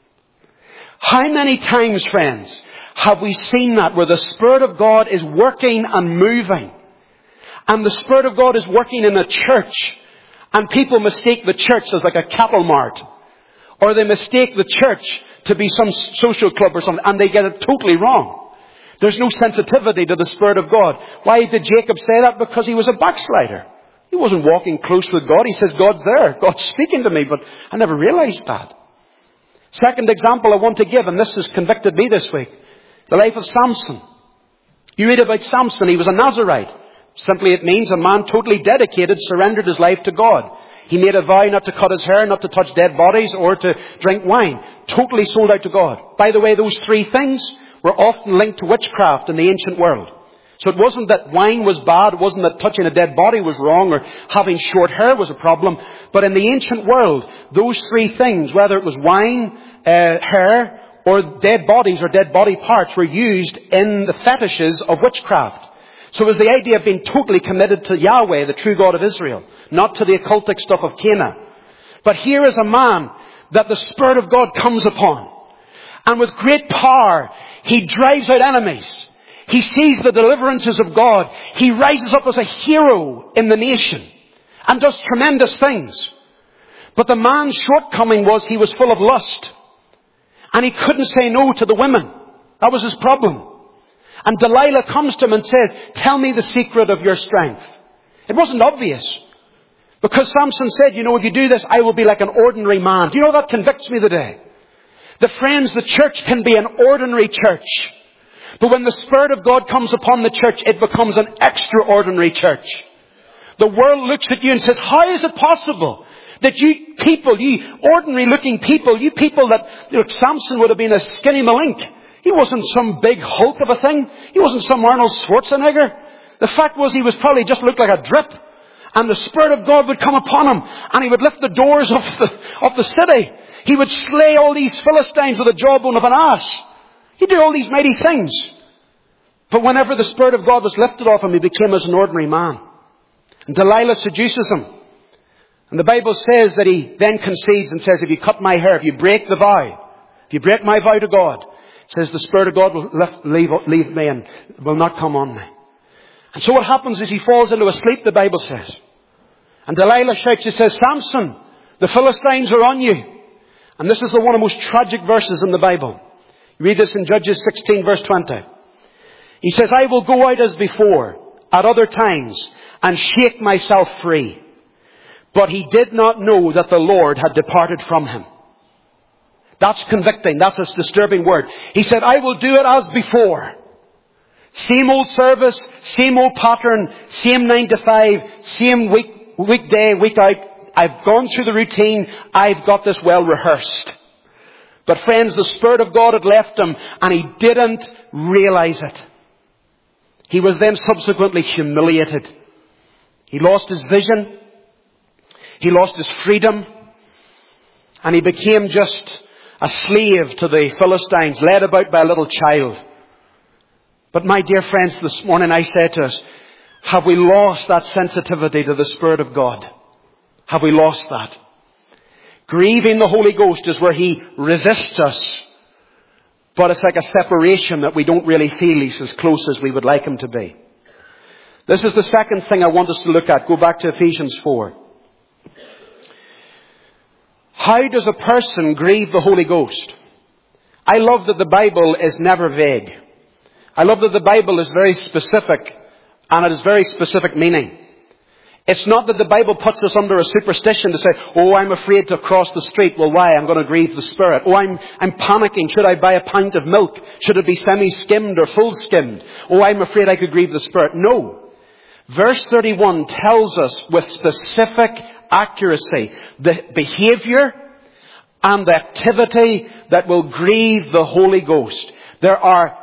How many times, friends, have we seen that where the Spirit of God is working and moving? And the Spirit of God is working in a church. And people mistake the church as like a cattle mart. Or they mistake the church to be some social club or something. And they get it totally wrong. There's no sensitivity to the Spirit of God. Why did Jacob say that? Because he was a backslider. He wasn't walking close with God. He says, God's there. God's speaking to me. But I never realized that. Second example I want to give, and this has convicted me this week. The life of Samson. You read about Samson. He was a Nazirite. Simply it means a man totally dedicated, surrendered his life to God. He made a vow not to cut his hair, not to touch dead bodies, or to drink wine. Totally sold out to God. By the way, those three things were often linked to witchcraft in the ancient world. So it wasn't that wine was bad, it wasn't that touching a dead body was wrong, or having short hair was a problem. But in the ancient world, those three things, whether it was wine, hair, or dead bodies or dead body parts, were used in the fetishes of witchcraft. So it was the idea of being totally committed to Yahweh, the true God of Israel, not to the occultic stuff of Cana. But here is a man that the Spirit of God comes upon. And with great power, he drives out enemies. He sees the deliverances of God. He rises up as a hero in the nation and does tremendous things. But the man's shortcoming was he was full of lust. And he couldn't say no to the women. That was his problem. And Delilah comes to him and says, tell me the secret of your strength. It wasn't obvious. Because Samson said, you know, if you do this, I will be like an ordinary man. Do you know that convicts me today? The friends, the church can be an ordinary church. But when the Spirit of God comes upon the church, it becomes an extraordinary church. The world looks at you and says, how is it possible that you people, you ordinary looking people, you people that, you know, Samson would have been a skinny malink. He wasn't some big hulk of a thing. He wasn't some Arnold Schwarzenegger. The fact was he was probably just looked like a drip. And the Spirit of God would come upon him. And he would lift the doors of the city. He would slay all these Philistines with the jawbone of an ass. He'd do all these mighty things. But whenever the Spirit of God was lifted off him, he became as an ordinary man. And Delilah seduces him. And the Bible says that he then concedes and says, if you cut my hair, if you break the vow, if you break my vow to God, it says the Spirit of God will leave me and will not come on me. And so what happens is he falls into a sleep, the Bible says. And Delilah shouts, she says, Samson, the Philistines are on you. And this is one of the most tragic verses in the Bible. You read this in Judges 16 verse 20. He says, I will go out as before, at other times, and shake myself free. But he did not know that the Lord had departed from him. That's convicting. That's a disturbing word. He said, I will do it as before. Same old service, same old pattern, same 9 to 5, same weekday, week out. I've gone through the routine. I've got this well rehearsed. But friends, the Spirit of God had left him and he didn't realize it. He was then subsequently humiliated. He lost his vision. He lost his freedom. And he became just a slave to the Philistines, led about by a little child. But my dear friends, this morning I say to us, have we lost that sensitivity to the Spirit of God? Have we lost that? Grieving the Holy Ghost is where He resists us. But it's like a separation that we don't really feel He's as close as we would like Him to be. This is the second thing I want us to look at. Go back to Ephesians 4. How does a person grieve the Holy Ghost? I love that the Bible is never vague. I love that the Bible is very specific and it has very specific meaning. It's not that the Bible puts us under a superstition to say, oh, I'm afraid to cross the street. Well, why? I'm going to grieve the Spirit. Oh, I'm panicking. Should I buy a pint of milk? Should it be semi-skimmed or full-skimmed? Oh, I'm afraid I could grieve the Spirit. No. Verse 31 tells us with specific accuracy the behavior and the activity that will grieve the Holy Ghost. There are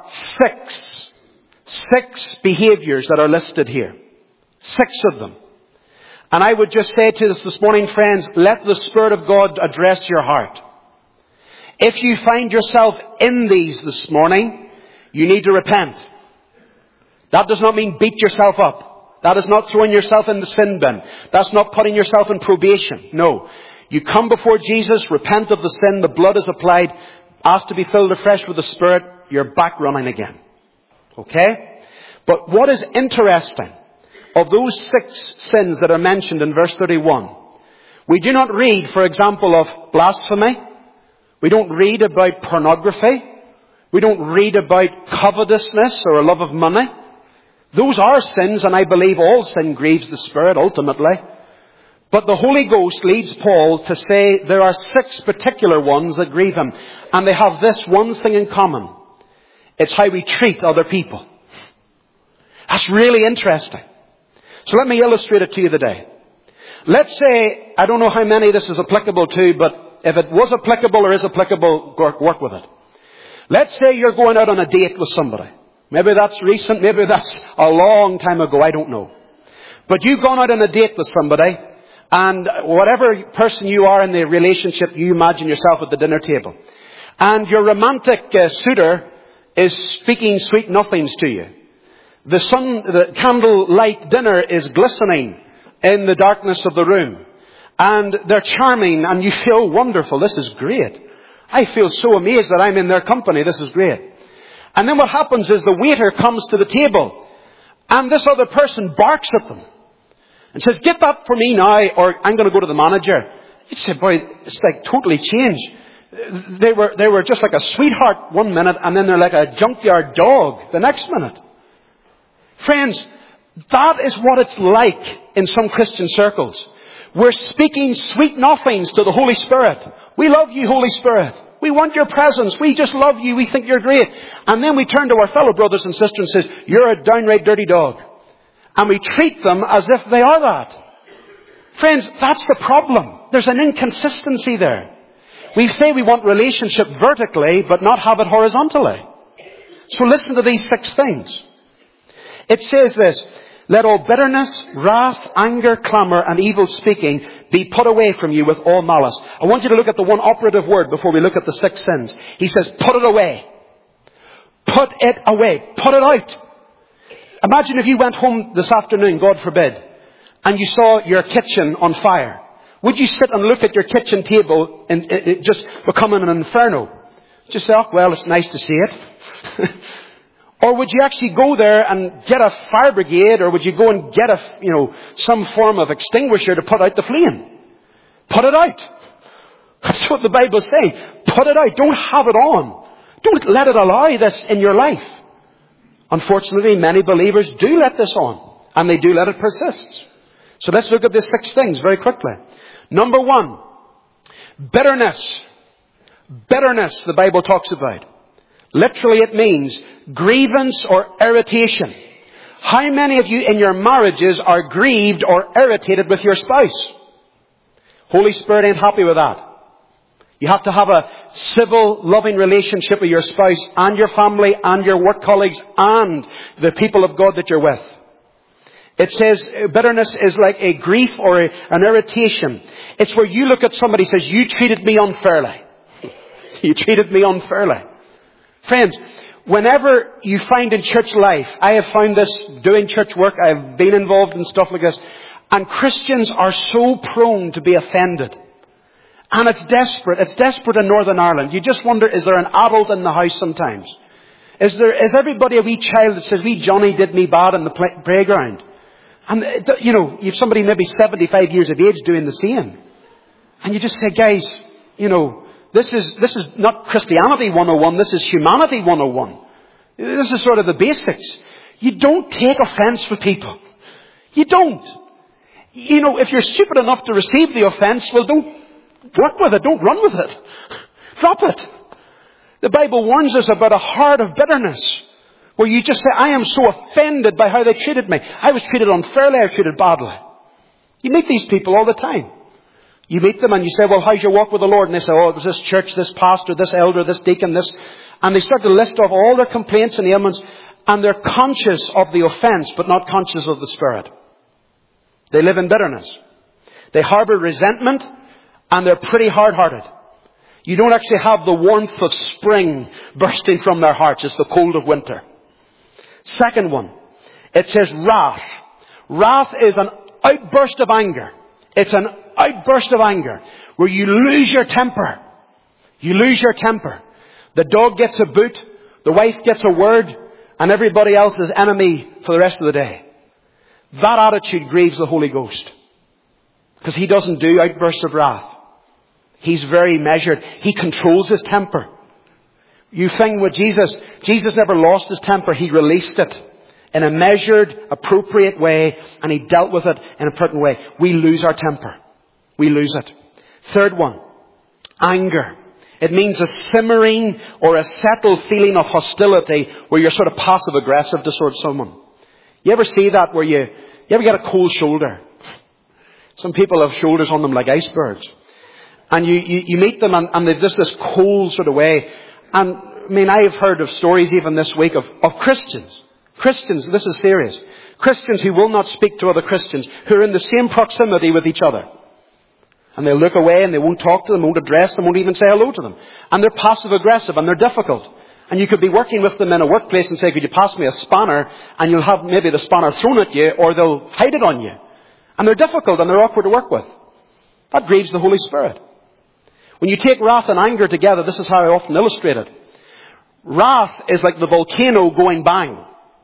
six behaviors that are listed here. 6 of them. And I would just say to us this morning, friends, let the Spirit of God address your heart. If you find yourself in these this morning, you need to repent. That does not mean beat yourself up. That is not throwing yourself in the sin bin. That's not putting yourself in probation. No. You come before Jesus, repent of the sin, the blood is applied, ask to be filled afresh with the Spirit, you're back running again. Okay? But what is interesting, of those 6 sins that are mentioned in verse 31, we do not read, for example, of blasphemy. We don't read about pornography. We don't read about covetousness or a love of money. Those are sins, and I believe all sin grieves the Spirit ultimately. But the Holy Ghost leads Paul to say there are 6 particular ones that grieve him. And they have this one thing in common. It's how we treat other people. That's really interesting. So let me illustrate it to you today. Let's say, I don't know how many this is applicable to, but if it was applicable or is applicable, work with it. Let's say you're going out on a date with somebody. Maybe that's recent, maybe that's a long time ago, I don't know. But you've gone out on a date with somebody, and whatever person you are in the relationship, you imagine yourself at the dinner table. And your romantic suitor is speaking sweet nothings to you. The candlelight dinner is glistening in the darkness of the room. And they're charming and you feel wonderful. This is great. I feel so amazed that I'm in their company. This is great. And then what happens is the waiter comes to the table and this other person barks at them and says, get that for me now or I'm going to go to the manager. You say, boy, it's like totally changed. They were just like a sweetheart one minute and then they're like a junkyard dog the next minute. Friends, that is what it's like in some Christian circles. We're speaking sweet nothings to the Holy Spirit. We love you, Holy Spirit. We want your presence. We just love you. We think you're great. And then we turn to our fellow brothers and sisters and says, you're a downright dirty dog. And we treat them as if they are that. Friends, that's the problem. There's an inconsistency there. We say we want relationship vertically, but not have it horizontally. So listen to these 6 things. It says this: let all bitterness, wrath, anger, clamour, and evil speaking be put away from you with all malice. I want you to look at the one operative word before we look at the 6 sins. He says, put it away. Put it away. Put it out. Imagine if you went home this afternoon, God forbid, and you saw your kitchen on fire. Would you sit and look at your kitchen table and it just becoming an inferno? Just say, oh, well, it's nice to see it. Or would you actually go there and get a fire brigade, or would you go and get some form of extinguisher to put out the flame? Put it out. That's what the Bible's saying. Put it out. Don't have it on. Don't let it allow this in your life. Unfortunately, many believers do let this on, and they do let it persist. So let's look at these 6 things very quickly. Number 1, bitterness. Bitterness, the Bible talks about. Literally it means grievance or irritation. How many of you in your marriages are grieved or irritated with your spouse? Holy Spirit ain't happy with that. You have to have a civil, loving relationship with your spouse and your family and your work colleagues and the people of God that you're with. It says bitterness is like a grief or an irritation. It's where you look at somebody and says, you treated me unfairly. You treated me unfairly. Friends, whenever you find in church life, I have found this doing church work, I've been involved in stuff like this, and Christians are so prone to be offended. And it's desperate. It's desperate in Northern Ireland. You just wonder, is there an adult in the house sometimes? Is everybody a wee child that says, wee Johnny did me bad in the playground? And, you have somebody maybe 75 years of age doing the same. And you just say, guys, this is not Christianity 101. This is humanity 101. This is sort of the basics. You don't take offense with people. You don't. If you're stupid enough to receive the offense, well, don't work with it. Don't run with it. Drop it. The Bible warns us about a heart of bitterness, where you just say, I am so offended by how they treated me. I was treated unfairly. I was treated badly. You meet these people all the time. You meet them and you say, well, how's your walk with the Lord? And they say, oh, it was this church, this pastor, this elder, this deacon, this. And they start to list off all their complaints and ailments. And they're conscious of the offense, but not conscious of the Spirit. They live in bitterness. They harbor resentment, and they're pretty hard-hearted. You don't actually have the warmth of spring bursting from their hearts. It's the cold of winter. Second one, it says wrath. Wrath is an outburst of anger. It's an outburst of anger where you lose your temper. You lose your temper. The dog gets a boot, the wife gets a word, and everybody else is enemy for the rest of the day. That attitude grieves the Holy Ghost, because He doesn't do outbursts of wrath. He's very measured. He controls His temper. You think with Jesus never lost His temper. He released it in a measured, appropriate way, and He dealt with it in a pertinent way. We lose our temper. We lose it. Third one, anger. It means a simmering or a settled feeling of hostility where you're sort of passive-aggressive to someone. You ever see that where you ever get a cold shoulder? Some people have shoulders on them like icebergs. And you meet them and they've just this cold sort of way. And I have heard of stories even this week of Christians. Christians, this is serious. Christians who will not speak to other Christians, who are in the same proximity with each other. And they'll look away and they won't talk to them, won't address them, won't even say hello to them. And they're passive-aggressive and they're difficult. And you could be working with them in a workplace and say, could you pass me a spanner? And you'll have maybe the spanner thrown at you, or they'll hide it on you. And they're difficult and they're awkward to work with. That grieves the Holy Spirit. When you take wrath and anger together, this is how I often illustrate it. Wrath is like the volcano going bang.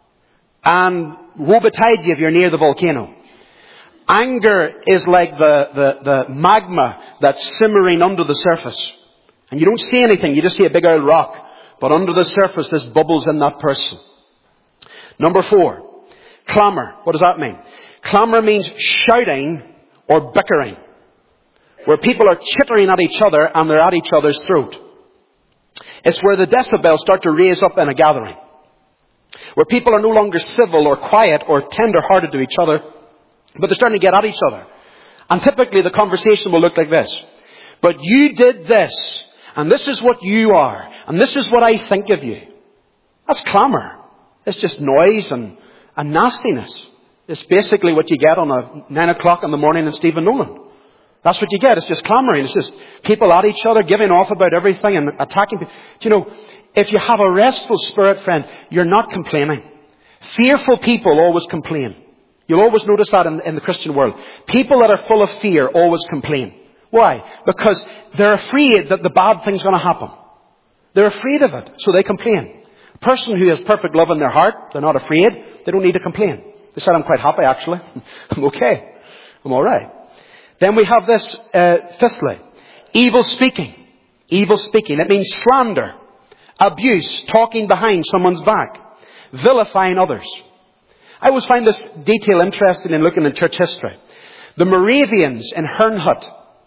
And woe betide you if you're near the volcano. Anger is like the magma that's simmering under the surface. And you don't see anything, you just see a big old rock. But under the surface, there's bubbles in that person. Number 4, clamour. What does that mean? Clamour means shouting or bickering, where people are chittering at each other and they're at each other's throat. It's where the decibels start to raise up in a gathering, where people are no longer civil or quiet or tender-hearted to each other, but they're starting to get at each other. And typically the conversation will look like this. But you did this, and this is what you are, and this is what I think of you. That's clamour. It's just noise and nastiness. It's basically what you get on a 9 o'clock in the morning in Stephen Nolan. That's what you get. It's just clamouring. It's just people at each other, giving off about everything and attacking people. Do you know, if you have a restful spirit, friend, you're not complaining. Fearful people always complain. You'll always notice that in the Christian world. People that are full of fear always complain. Why? Because they're afraid that the bad thing's going to happen. They're afraid of it, so they complain. A person who has perfect love in their heart, they're not afraid, they don't need to complain. They said, I'm quite happy actually. I'm okay. I'm alright. Then we have this, fifthly, evil speaking. Evil speaking. It means slander, abuse, talking behind someone's back, vilifying others. I always find this detail interesting in looking at church history. The Moravians in Herrnhut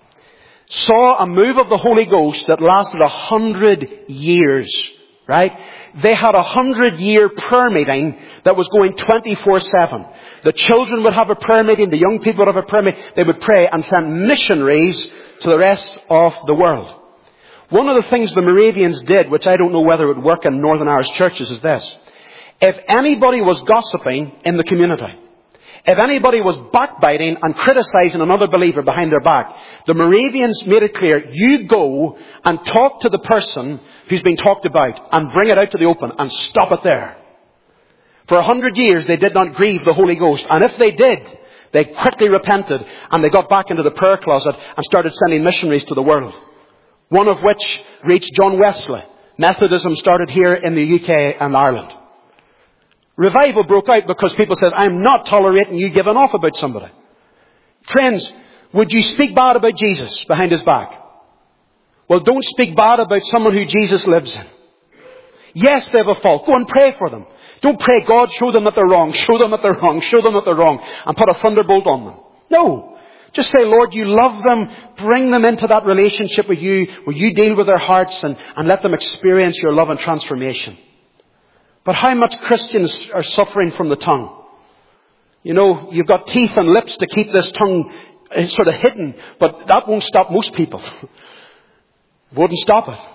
saw a move of the Holy Ghost that lasted 100 years. Right? They had a 100-year prayer meeting that was going 24/7. The children would have a prayer meeting, the young people would have a prayer meeting. They would pray and send missionaries to the rest of the world. One of the things the Moravians did, which I don't know whether it would work in Northern Irish churches, is this. If anybody was gossiping in the community, if anybody was backbiting and criticizing another believer behind their back, the Moravians made it clear, you go and talk to the person who's been talked about and bring it out to the open and stop it there. For 100 years they did not grieve the Holy Ghost. And if they did, they quickly repented and they got back into the prayer closet and started sending missionaries to the world. One of which reached John Wesley. Methodism started here in the UK and Ireland. Revival broke out because people said, I'm not tolerating you giving off about somebody. Friends, would you speak bad about Jesus behind his back? Well, don't speak bad about someone who Jesus lives in. Yes, they have a fault. Go and pray for them. Don't pray, God, show them that they're wrong, show them that they're wrong, show them that they're wrong, and put a thunderbolt on them. No. Just say, Lord, you love them. Bring them into that relationship with you, where you deal with their hearts and let them experience your love and transformation. But how much Christians are suffering from the tongue? You know, you've got teeth and lips to keep this tongue sort of hidden, but that won't stop most people. Wouldn't stop it.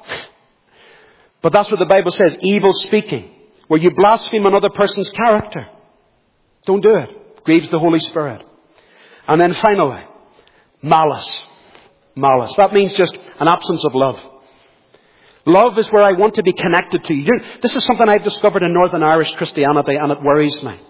But that's what the Bible says, evil speaking, where you blaspheme another person's character. Don't do it. It grieves the Holy Spirit. And then finally, malice. Malice. That means just an absence of love. Love is where I want to be connected to you. This is something I've discovered in Northern Irish Christianity, and it worries me.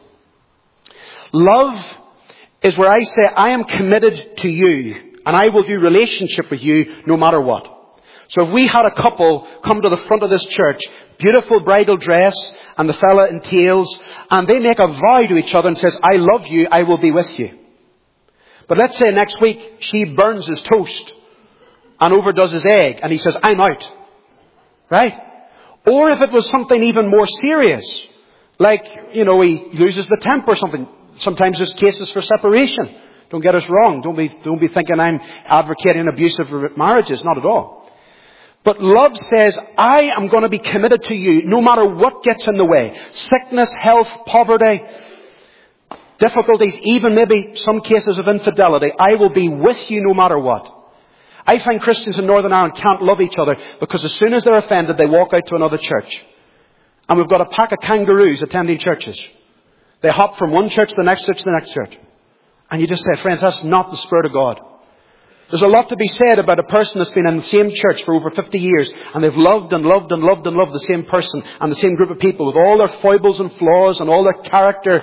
Love is where I say, I am committed to you, and I will do relationship with you no matter what. So if we had a couple come to the front of this church, beautiful bridal dress, and the fella in tails, and they make a vow to each other and says, I love you, I will be with you. But let's say next week she burns his toast and overdoes his egg, and he says, I'm out. Right? Or if it was something even more serious, like, he loses the temper or something. Sometimes there's cases for separation. Don't get us wrong. Don't be thinking I'm advocating abusive marriages. Not at all. But love says, I am going to be committed to you no matter what gets in the way. Sickness, health, poverty, difficulties, even maybe some cases of infidelity. I will be with you no matter what. I find Christians in Northern Ireland can't love each other because as soon as they're offended, they walk out to another church. And we've got a pack of kangaroos attending churches. They hop from one church to the next church to the next church. And you just say, friends, that's not the Spirit of God. There's a lot to be said about a person that's been in the same church for over 50 years and they've loved and loved and loved and loved the same person and the same group of people with all their foibles and flaws and all their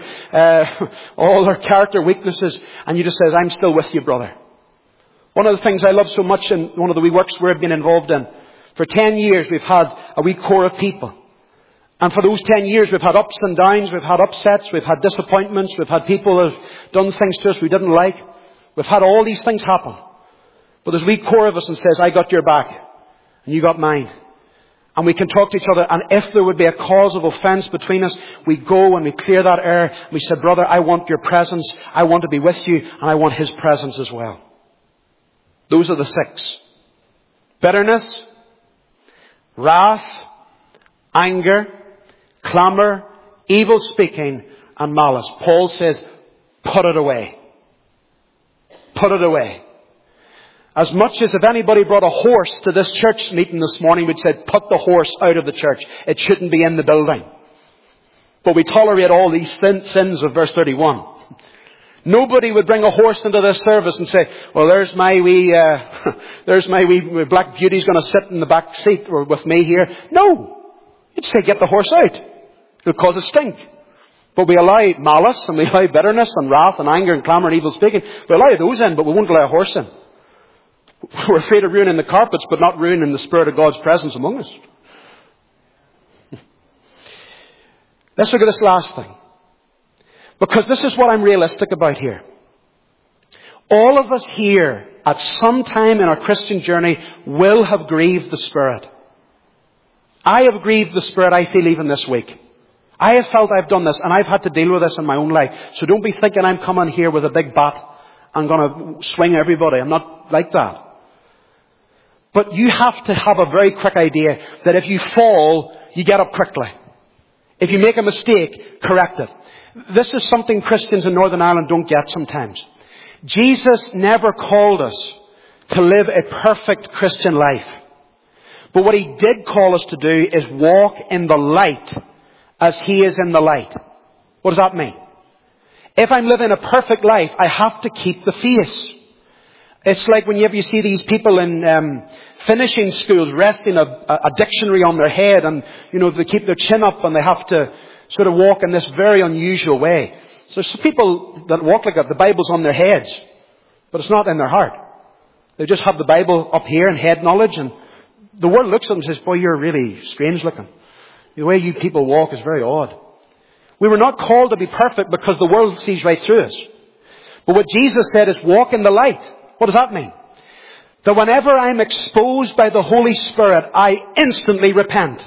character weaknesses. And you just say, I'm still with you, brother. One of the things I love so much in one of the wee works we've been involved in, for 10 years we've had a wee core of people. And for those 10 years we've had ups and downs, we've had upsets, we've had disappointments, we've had people who have done things to us we didn't like. We've had all these things happen. But there's a wee core of us that says, I got your back and you got mine. And we can talk to each other, and if there would be a cause of offence between us, we go and we clear that air. And we say, brother, I want your presence, I want to be with you, and I want his presence as well. Those are the 6. Bitterness, wrath, anger, clamour, evil speaking, and malice. Paul says, put it away. Put it away. As much as if anybody brought a horse to this church meeting this morning, we'd say, put the horse out of the church. It shouldn't be in the building. But we tolerate all these sins of verse 31. Nobody would bring a horse into this service and say, well, there's my wee black beauty's going to sit in the back seat or with me here. No. You'd say, get the horse out. It'll cause a stink. But we allow malice and we allow bitterness and wrath and anger and clamour and evil speaking. We allow those in, but we won't allow a horse in. We're afraid of ruining the carpets, but not ruining the Spirit of God's presence among us. Let's look at this last thing. Because this is what I'm realistic about here. All of us here, at some time in our Christian journey, will have grieved the Spirit. I have grieved the Spirit, I feel, even this week. I have felt I've done this, and I've had to deal with this in my own life. So don't be thinking I'm coming here with a big bat and going to swing everybody. I'm not like that. But you have to have a very quick idea that if you fall, you get up quickly. If you make a mistake, correct it. This is something Christians in Northern Ireland don't get sometimes. Jesus never called us to live a perfect Christian life. But what He did call us to do is walk in the light as He is in the light. What does that mean? If I'm living a perfect life, I have to keep the face. It's like whenever you see these people in finishing schools resting a dictionary on their head and, they keep their chin up and they have to sort of walk in this very unusual way. So there's some people that walk like that. The Bible's on their heads, but it's not in their heart. They just have the Bible up here and head knowledge, and the world looks at them and says, boy, you're really strange looking. The way you people walk is very odd. We were not called to be perfect because the world sees right through us. But what Jesus said is walk in the light. What does that mean? That whenever I'm exposed by the Holy Spirit, I instantly repent.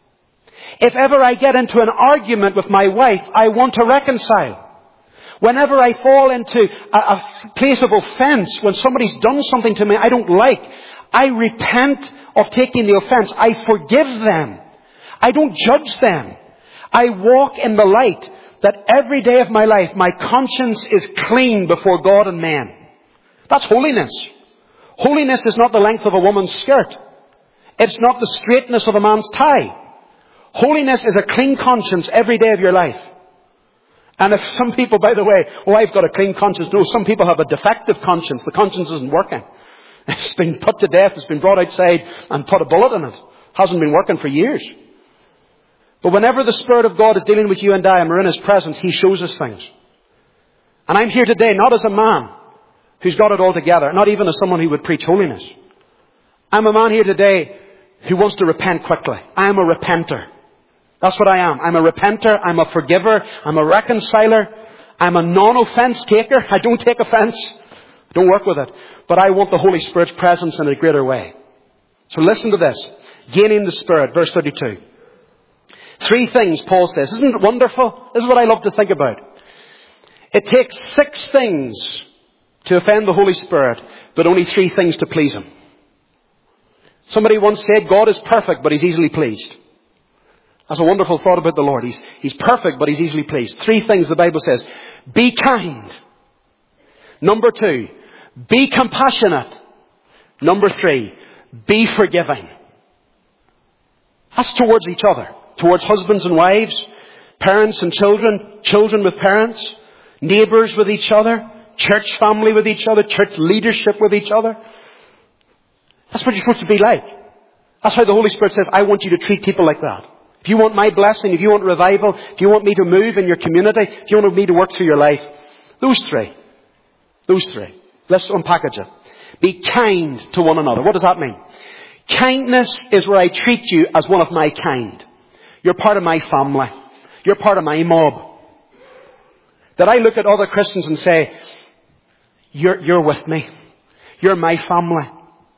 If ever I get into an argument with my wife, I want to reconcile. Whenever I fall into a place of offence, when somebody's done something to me I don't like, I repent of taking the offence. I forgive them. I don't judge them. I walk in the light that every day of my life, my conscience is clean before God and man. That's holiness. Holiness is not the length of a woman's skirt. It's not the straightness of a man's tie. Holiness is a clean conscience every day of your life. And if some people, by the way, I've got a clean conscience. No, some people have a defective conscience. The conscience isn't working. It's been put to death. It's been brought outside and put a bullet in it. Hasn't been working for years. But whenever the Spirit of God is dealing with you and I and we're in His presence, He shows us things. And I'm here today not as a man who's got it all together, not even as someone who would preach holiness. I'm a man here today who wants to repent quickly. I am a repenter. That's what I am. I'm a repenter. I'm a forgiver. I'm a reconciler. I'm a non-offense taker. I don't take offense. I don't work with it. But I want the Holy Spirit's presence in a greater way. So listen to this. Gaining the Spirit, verse 32. 3 things, Paul says. Isn't it wonderful? This is what I love to think about. It takes 6 things to offend the Holy Spirit, but only 3 things to please Him. Somebody once said, God is perfect, but He's easily pleased. That's a wonderful thought about the Lord. He's perfect, but He's easily pleased. 3 things the Bible says. Be kind. Number 2, be compassionate. Number 3, be forgiving. That's towards each other. Towards husbands and wives, parents and children, children with parents, neighbours with each other, church family with each other, church leadership with each other. That's what you're supposed to be like. That's how the Holy Spirit says, I want you to treat people like that. If you want my blessing, if you want revival, if you want me to move in your community, if you want me to work through your life, those 3. Let's unpackage it. Be kind to one another. What does that mean? Kindness is where I treat you as one of my kind. You're part of my family. You're part of my mob. That I look at other Christians and say, you're with me. You're my family.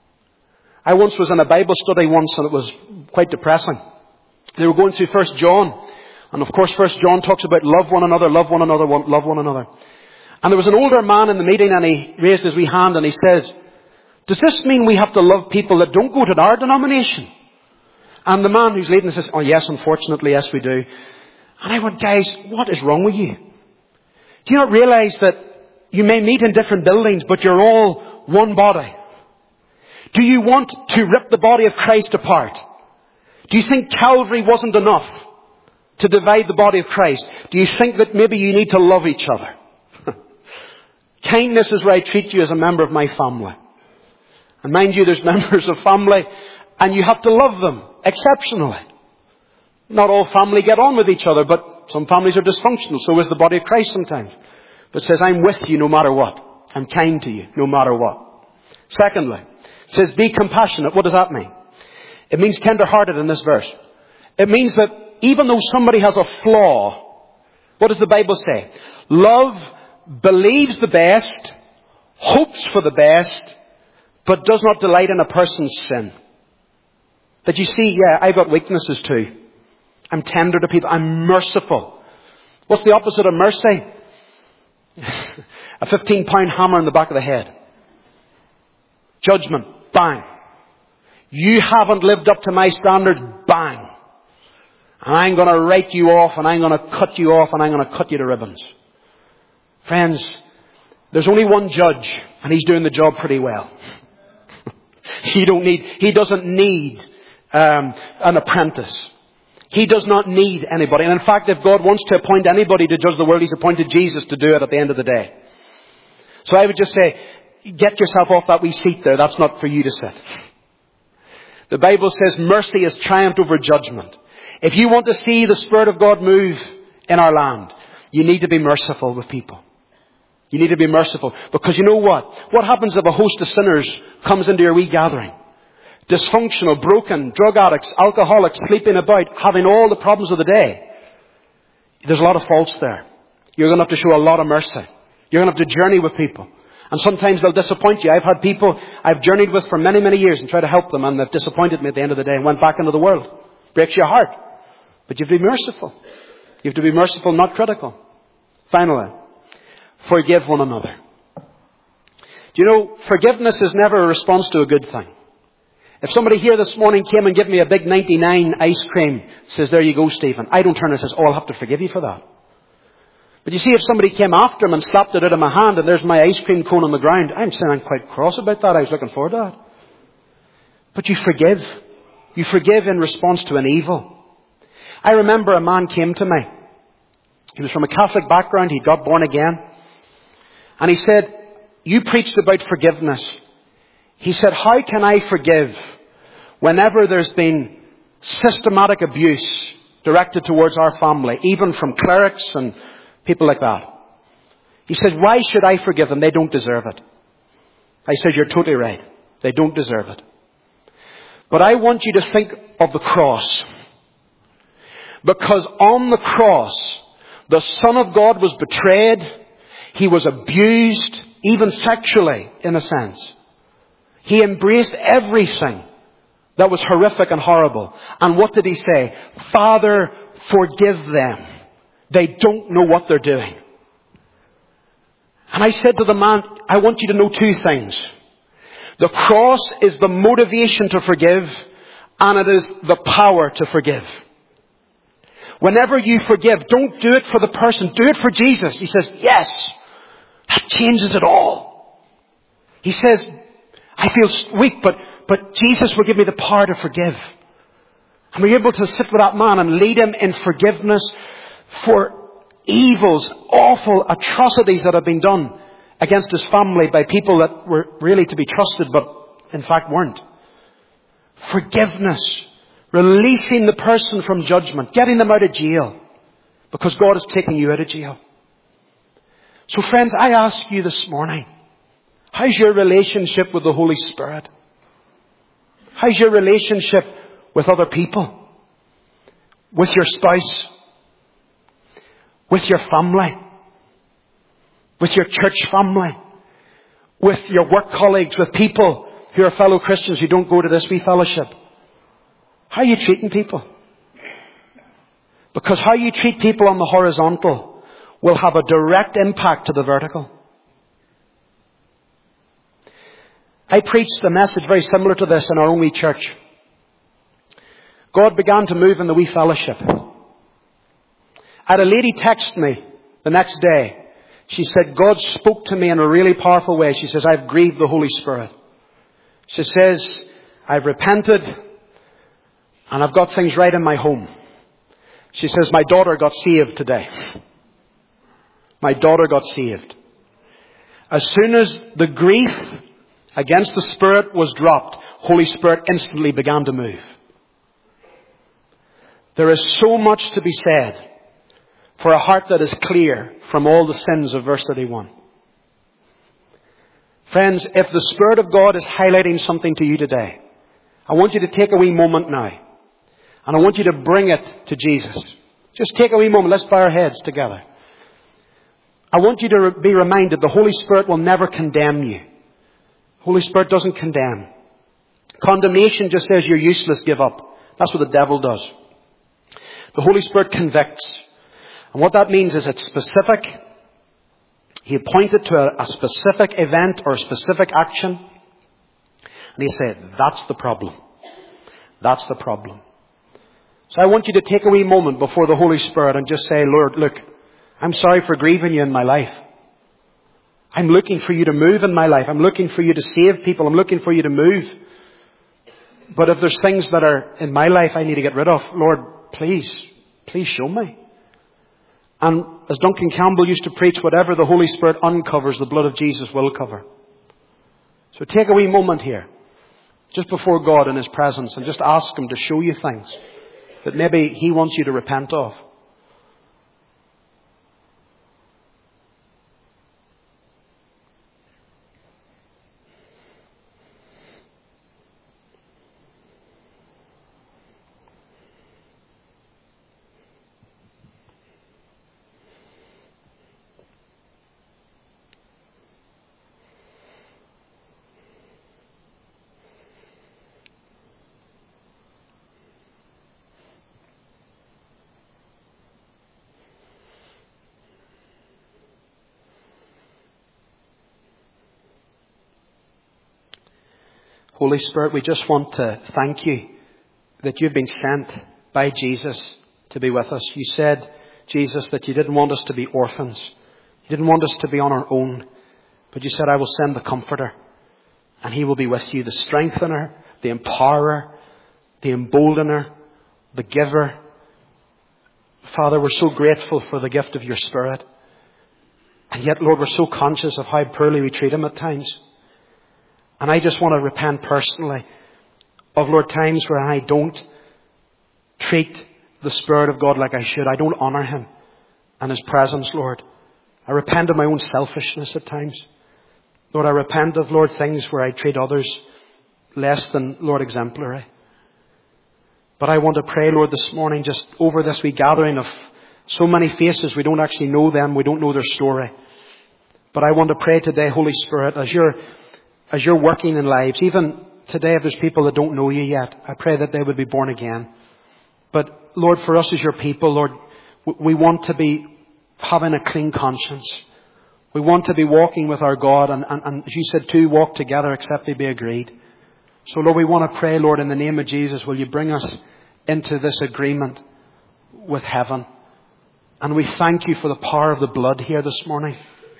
I once was in a Bible study once and it was quite depressing. They were going through 1 John. And of course 1 John talks about love one another, love one another, love one another. And there was an older man in the meeting and he raised his wee hand and he says, does this mean we have to love people that don't go to our denomination? And the man who's leading says, oh yes, unfortunately, yes we do. And I went, guys, what is wrong with you? Do you not realize that you may meet in different buildings, but you're all one body? Do you want to rip the body of Christ apart? Do you think Calvary wasn't enough to divide the body of Christ? Do you think that maybe you need to love each other? Kindness is where I treat you as a member of my family. And mind you, there's members of family, and you have to love them exceptionally. Not all family get on with each other, but some families are dysfunctional. So is the body of Christ sometimes. But it says, I'm with you no matter what. I'm kind to you no matter what. Secondly, it says, be compassionate. What does that mean? It means tender-hearted in this verse. It means that even though somebody has a flaw, what does the Bible say? Love believes the best, hopes for the best, but does not delight in a person's sin. That you see, yeah, I've got weaknesses too. I'm tender to people. I'm merciful. What's the opposite of mercy? A 15-pound hammer in the back of the head. Judgment. Bang. You haven't lived up to my standards. Bang. And I'm going to write you off, and I'm going to cut you off, and I'm going to cut you to ribbons. Friends, there's only one judge, and he's doing the job pretty well. He doesn't need an apprentice. He does not need anybody. And in fact, if God wants to appoint anybody to judge the world, He's appointed Jesus to do it at the end of the day. So I would just say, get yourself off that wee seat there. That's not for you to sit. The Bible says mercy has triumphed over judgment. If you want to see the Spirit of God move in our land, you need to be merciful with people. You need to be merciful. Because you know what? What happens if a host of sinners comes into your wee gathering? Dysfunctional, broken, drug addicts, alcoholics, sleeping about, having all the problems of the day. There's a lot of faults there. You're going to have to show a lot of mercy. You're going to have to journey with people. And sometimes they'll disappoint you. I've had people I've journeyed with for many, many years and tried to help them, and they've disappointed me at the end of the day and went back into the world. Breaks your heart. But you have to be merciful. You have to be merciful, not critical. Finally, forgive one another. Do you know, forgiveness is never a response to a good thing. If somebody here this morning came and gave me a big 99 ice cream, says, there you go, Stephen, I don't turn and says, oh, I'll have to forgive you for that. But you see, if somebody came after him and slapped it out of my hand and there's my ice cream cone on the ground, I'm saying I'm quite cross about that. I was looking forward to that. But you forgive. You forgive in response to an evil. I remember a man came to me. He was from a Catholic background. He got born again. And he said, you preached about forgiveness. He said, how can I forgive whenever there's been systematic abuse directed towards our family, even from clerics and people like that? He said, why should I forgive them? They don't deserve it. I said, you're totally right. They don't deserve it. But I want you to think of the cross. Because on the cross, the Son of God was betrayed. He was abused, even sexually, in a sense. He embraced everything that was horrific and horrible. And what did He say? Father, forgive them. They don't know what they're doing. And I said to the man, I want you to know two things. The cross is the motivation to forgive, and it is the power to forgive. Whenever you forgive, don't do it for the person. Do it for Jesus. He says, yes, that changes it all. He says, I feel weak, but Jesus will give me the power to forgive. And we're able to sit with that man and lead him in forgiveness for evils, awful atrocities that have been done against his family by people that were really to be trusted, but in fact weren't. Forgiveness. Releasing the person from judgment. Getting them out of jail. Because God is taking you out of jail. So friends, I ask you this morning, how's your relationship with the Holy Spirit? How's your relationship with other people? With your spouse? With your family? With your church family? With your work colleagues? With people who are fellow Christians who don't go to this wee fellowship? How are you treating people? Because how you treat people on the horizontal will have a direct impact to the vertical. I preached a message very similar to this in our own wee church. God began to move in the wee fellowship. I had a lady text me the next day. She said, God spoke to me in a really powerful way. She says, I've grieved the Holy Spirit. She says, I've repented and I've got things right in my home. She says, my daughter got saved today. My daughter got saved. As soon as the grief against the Spirit was dropped, Holy Spirit instantly began to move. There is so much to be said for a heart that is clear from all the sins of verse 31. Friends, if the Spirit of God is highlighting something to you today, I want you to take a wee moment now. And I want you to bring it to Jesus. Just take a wee moment. Let's bow our heads together. I want you to be reminded the Holy Spirit will never condemn you. Holy Spirit doesn't condemn. Condemnation just says you're useless, give up. That's what the devil does. The Holy Spirit convicts. And what that means is it's specific. He pointed to a specific event or a specific action. And he said, that's the problem. That's the problem. So I want you to take a wee moment before the Holy Spirit and just say, Lord, look, I'm sorry for grieving you in my life. I'm looking for you to move in my life. I'm looking for you to save people. I'm looking for you to move. But if there's things that are in my life I need to get rid of, Lord, please show me. And as Duncan Campbell used to preach, whatever the Holy Spirit uncovers, the blood of Jesus will cover. So take a wee moment here, just before God in His presence, and just ask Him to show you things that maybe He wants you to repent of. Holy Spirit, we just want to thank you that you've been sent by Jesus to be with us. You said, Jesus, that you didn't want us to be orphans. You didn't want us to be on our own. But you said, I will send the Comforter. And He will be with you, the strengthener, the empowerer, the emboldener, the giver. Father, we're so grateful for the gift of your Spirit. And yet, Lord, we're so conscious of how poorly we treat Him at times. And I just want to repent personally of, Lord, times where I don't treat the Spirit of God like I should. I don't honour Him and His presence, Lord. I repent of my own selfishness at times. Lord, I repent of, Lord, things where I treat others less than, Lord, exemplary. But I want to pray, Lord, this morning, just over this wee gathering of so many faces. We don't actually know them. We don't know their story. But I want to pray today, Holy Spirit, as you're working in lives, even today if there's people that don't know you yet, I pray that they would be born again. But Lord, for us as your people, Lord, we want to be having a clean conscience. We want to be walking with our God, and as you said, two walk together except they be agreed. So Lord, we want to pray, Lord, in the name of Jesus, will you bring us into this agreement with heaven? And we thank you for the power of the blood here this morning.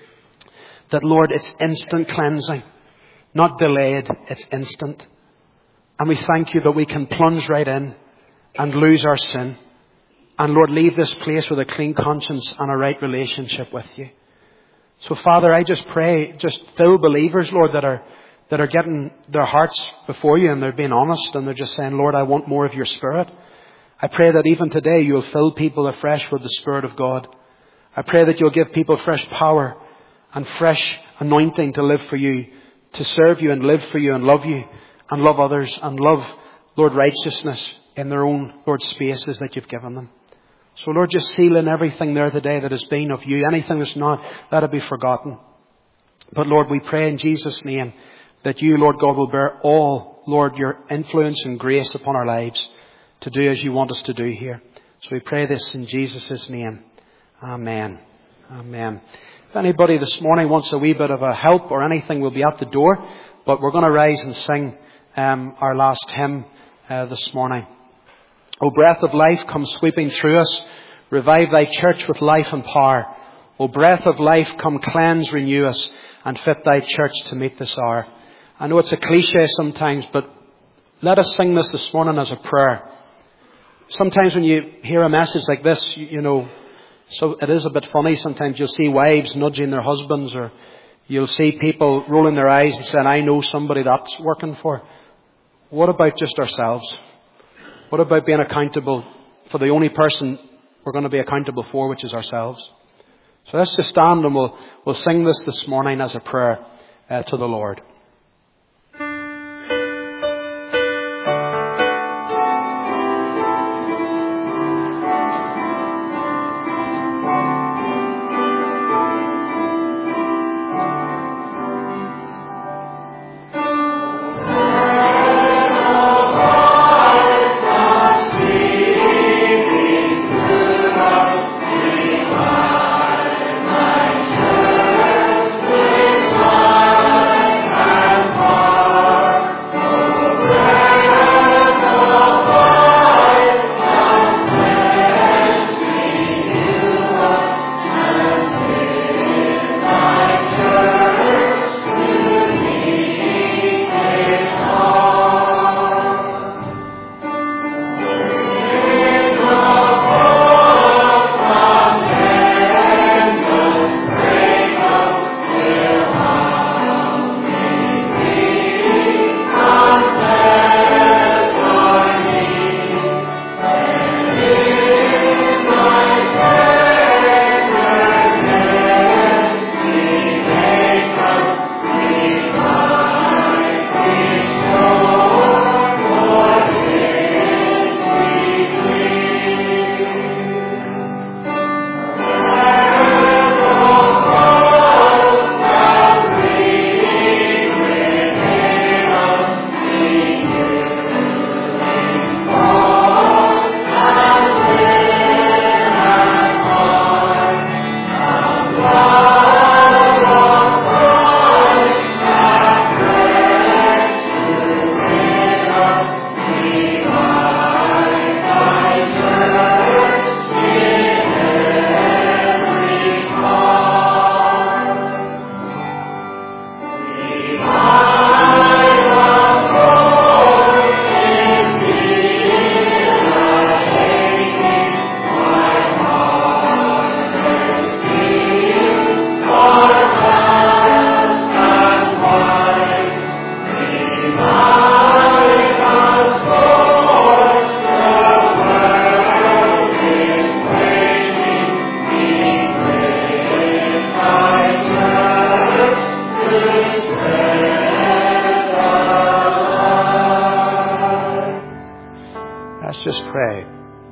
That, Lord, it's instant cleansing. Not delayed, it's instant. And we thank you that we can plunge right in and lose our sin. And Lord, leave this place with a clean conscience and a right relationship with you. So Father, I just pray, just fill believers, Lord, that are getting their hearts before you and they're being honest and they're just saying, Lord, I want more of your Spirit. I pray that even today you'll fill people afresh with the Spirit of God. I pray that you'll give people fresh power and fresh anointing to live for you, to serve you and live for you and love others and love, Lord, righteousness in their own, Lord, spaces that you've given them. So Lord, just seal in everything there today that has been of you. Anything that's not, let it be forgotten. But Lord, we pray in Jesus' name that you, Lord God, will bear all, Lord, your influence and grace upon our lives to do as you want us to do here. So we pray this in Jesus' name. Amen. Amen. If anybody this morning wants a wee bit of a help or anything, we'll be at the door. But we're going to rise and sing our last hymn this morning. O breath of life, come sweeping through us. Revive thy church with life and power. O breath of life, come cleanse, renew us, and fit thy church to meet this hour. I know it's a cliche sometimes, but let us sing this morning as a prayer. sometimes when you hear a message like this, you know, so it is a bit funny. Sometimes you'll see wives nudging their husbands, or you'll see people rolling their eyes and saying, I know somebody that's working for. What about just ourselves? What about being accountable for the only person we're going to be accountable for, which is ourselves? So let's just stand and we'll sing this morning as a prayer to the Lord. Just pray.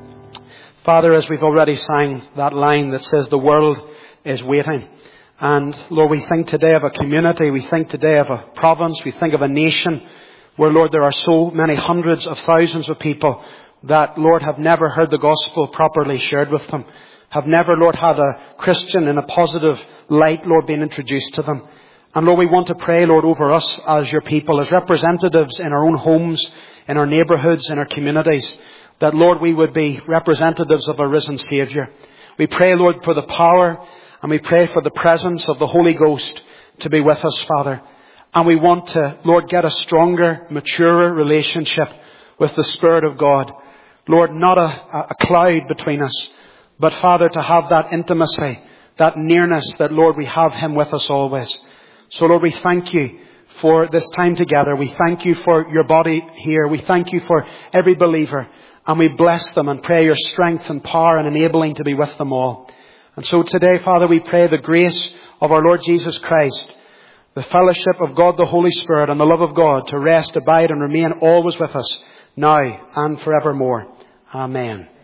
Father, as we've already sang that line that says the world is waiting. And Lord, we think today of a community, we think today of a province, we think of a nation where, Lord, there are so many hundreds of thousands of people that, Lord, have never heard the gospel properly shared with them. Have never, Lord, had a Christian in a positive light, Lord, being introduced to them. And Lord, we want to pray, Lord, over us as your people, as representatives in our own homes, in our neighbourhoods, in our communities, that, Lord, we would be representatives of a risen Saviour. We pray, Lord, for the power and we pray for the presence of the Holy Ghost to be with us, Father. And we want to, Lord, get a stronger, maturer relationship with the Spirit of God. Lord, not a cloud between us, but, Father, to have that intimacy, that nearness that, Lord, we have Him with us always. So, Lord, we thank you for this time together. We thank you for your body here. We thank you for every believer. And we bless them and pray your strength and power and enabling to be with them all. And so today, Father, we pray the grace of our Lord Jesus Christ, the fellowship of God the Holy Spirit and the love of God to rest, abide and remain always with us, now and forevermore. Amen.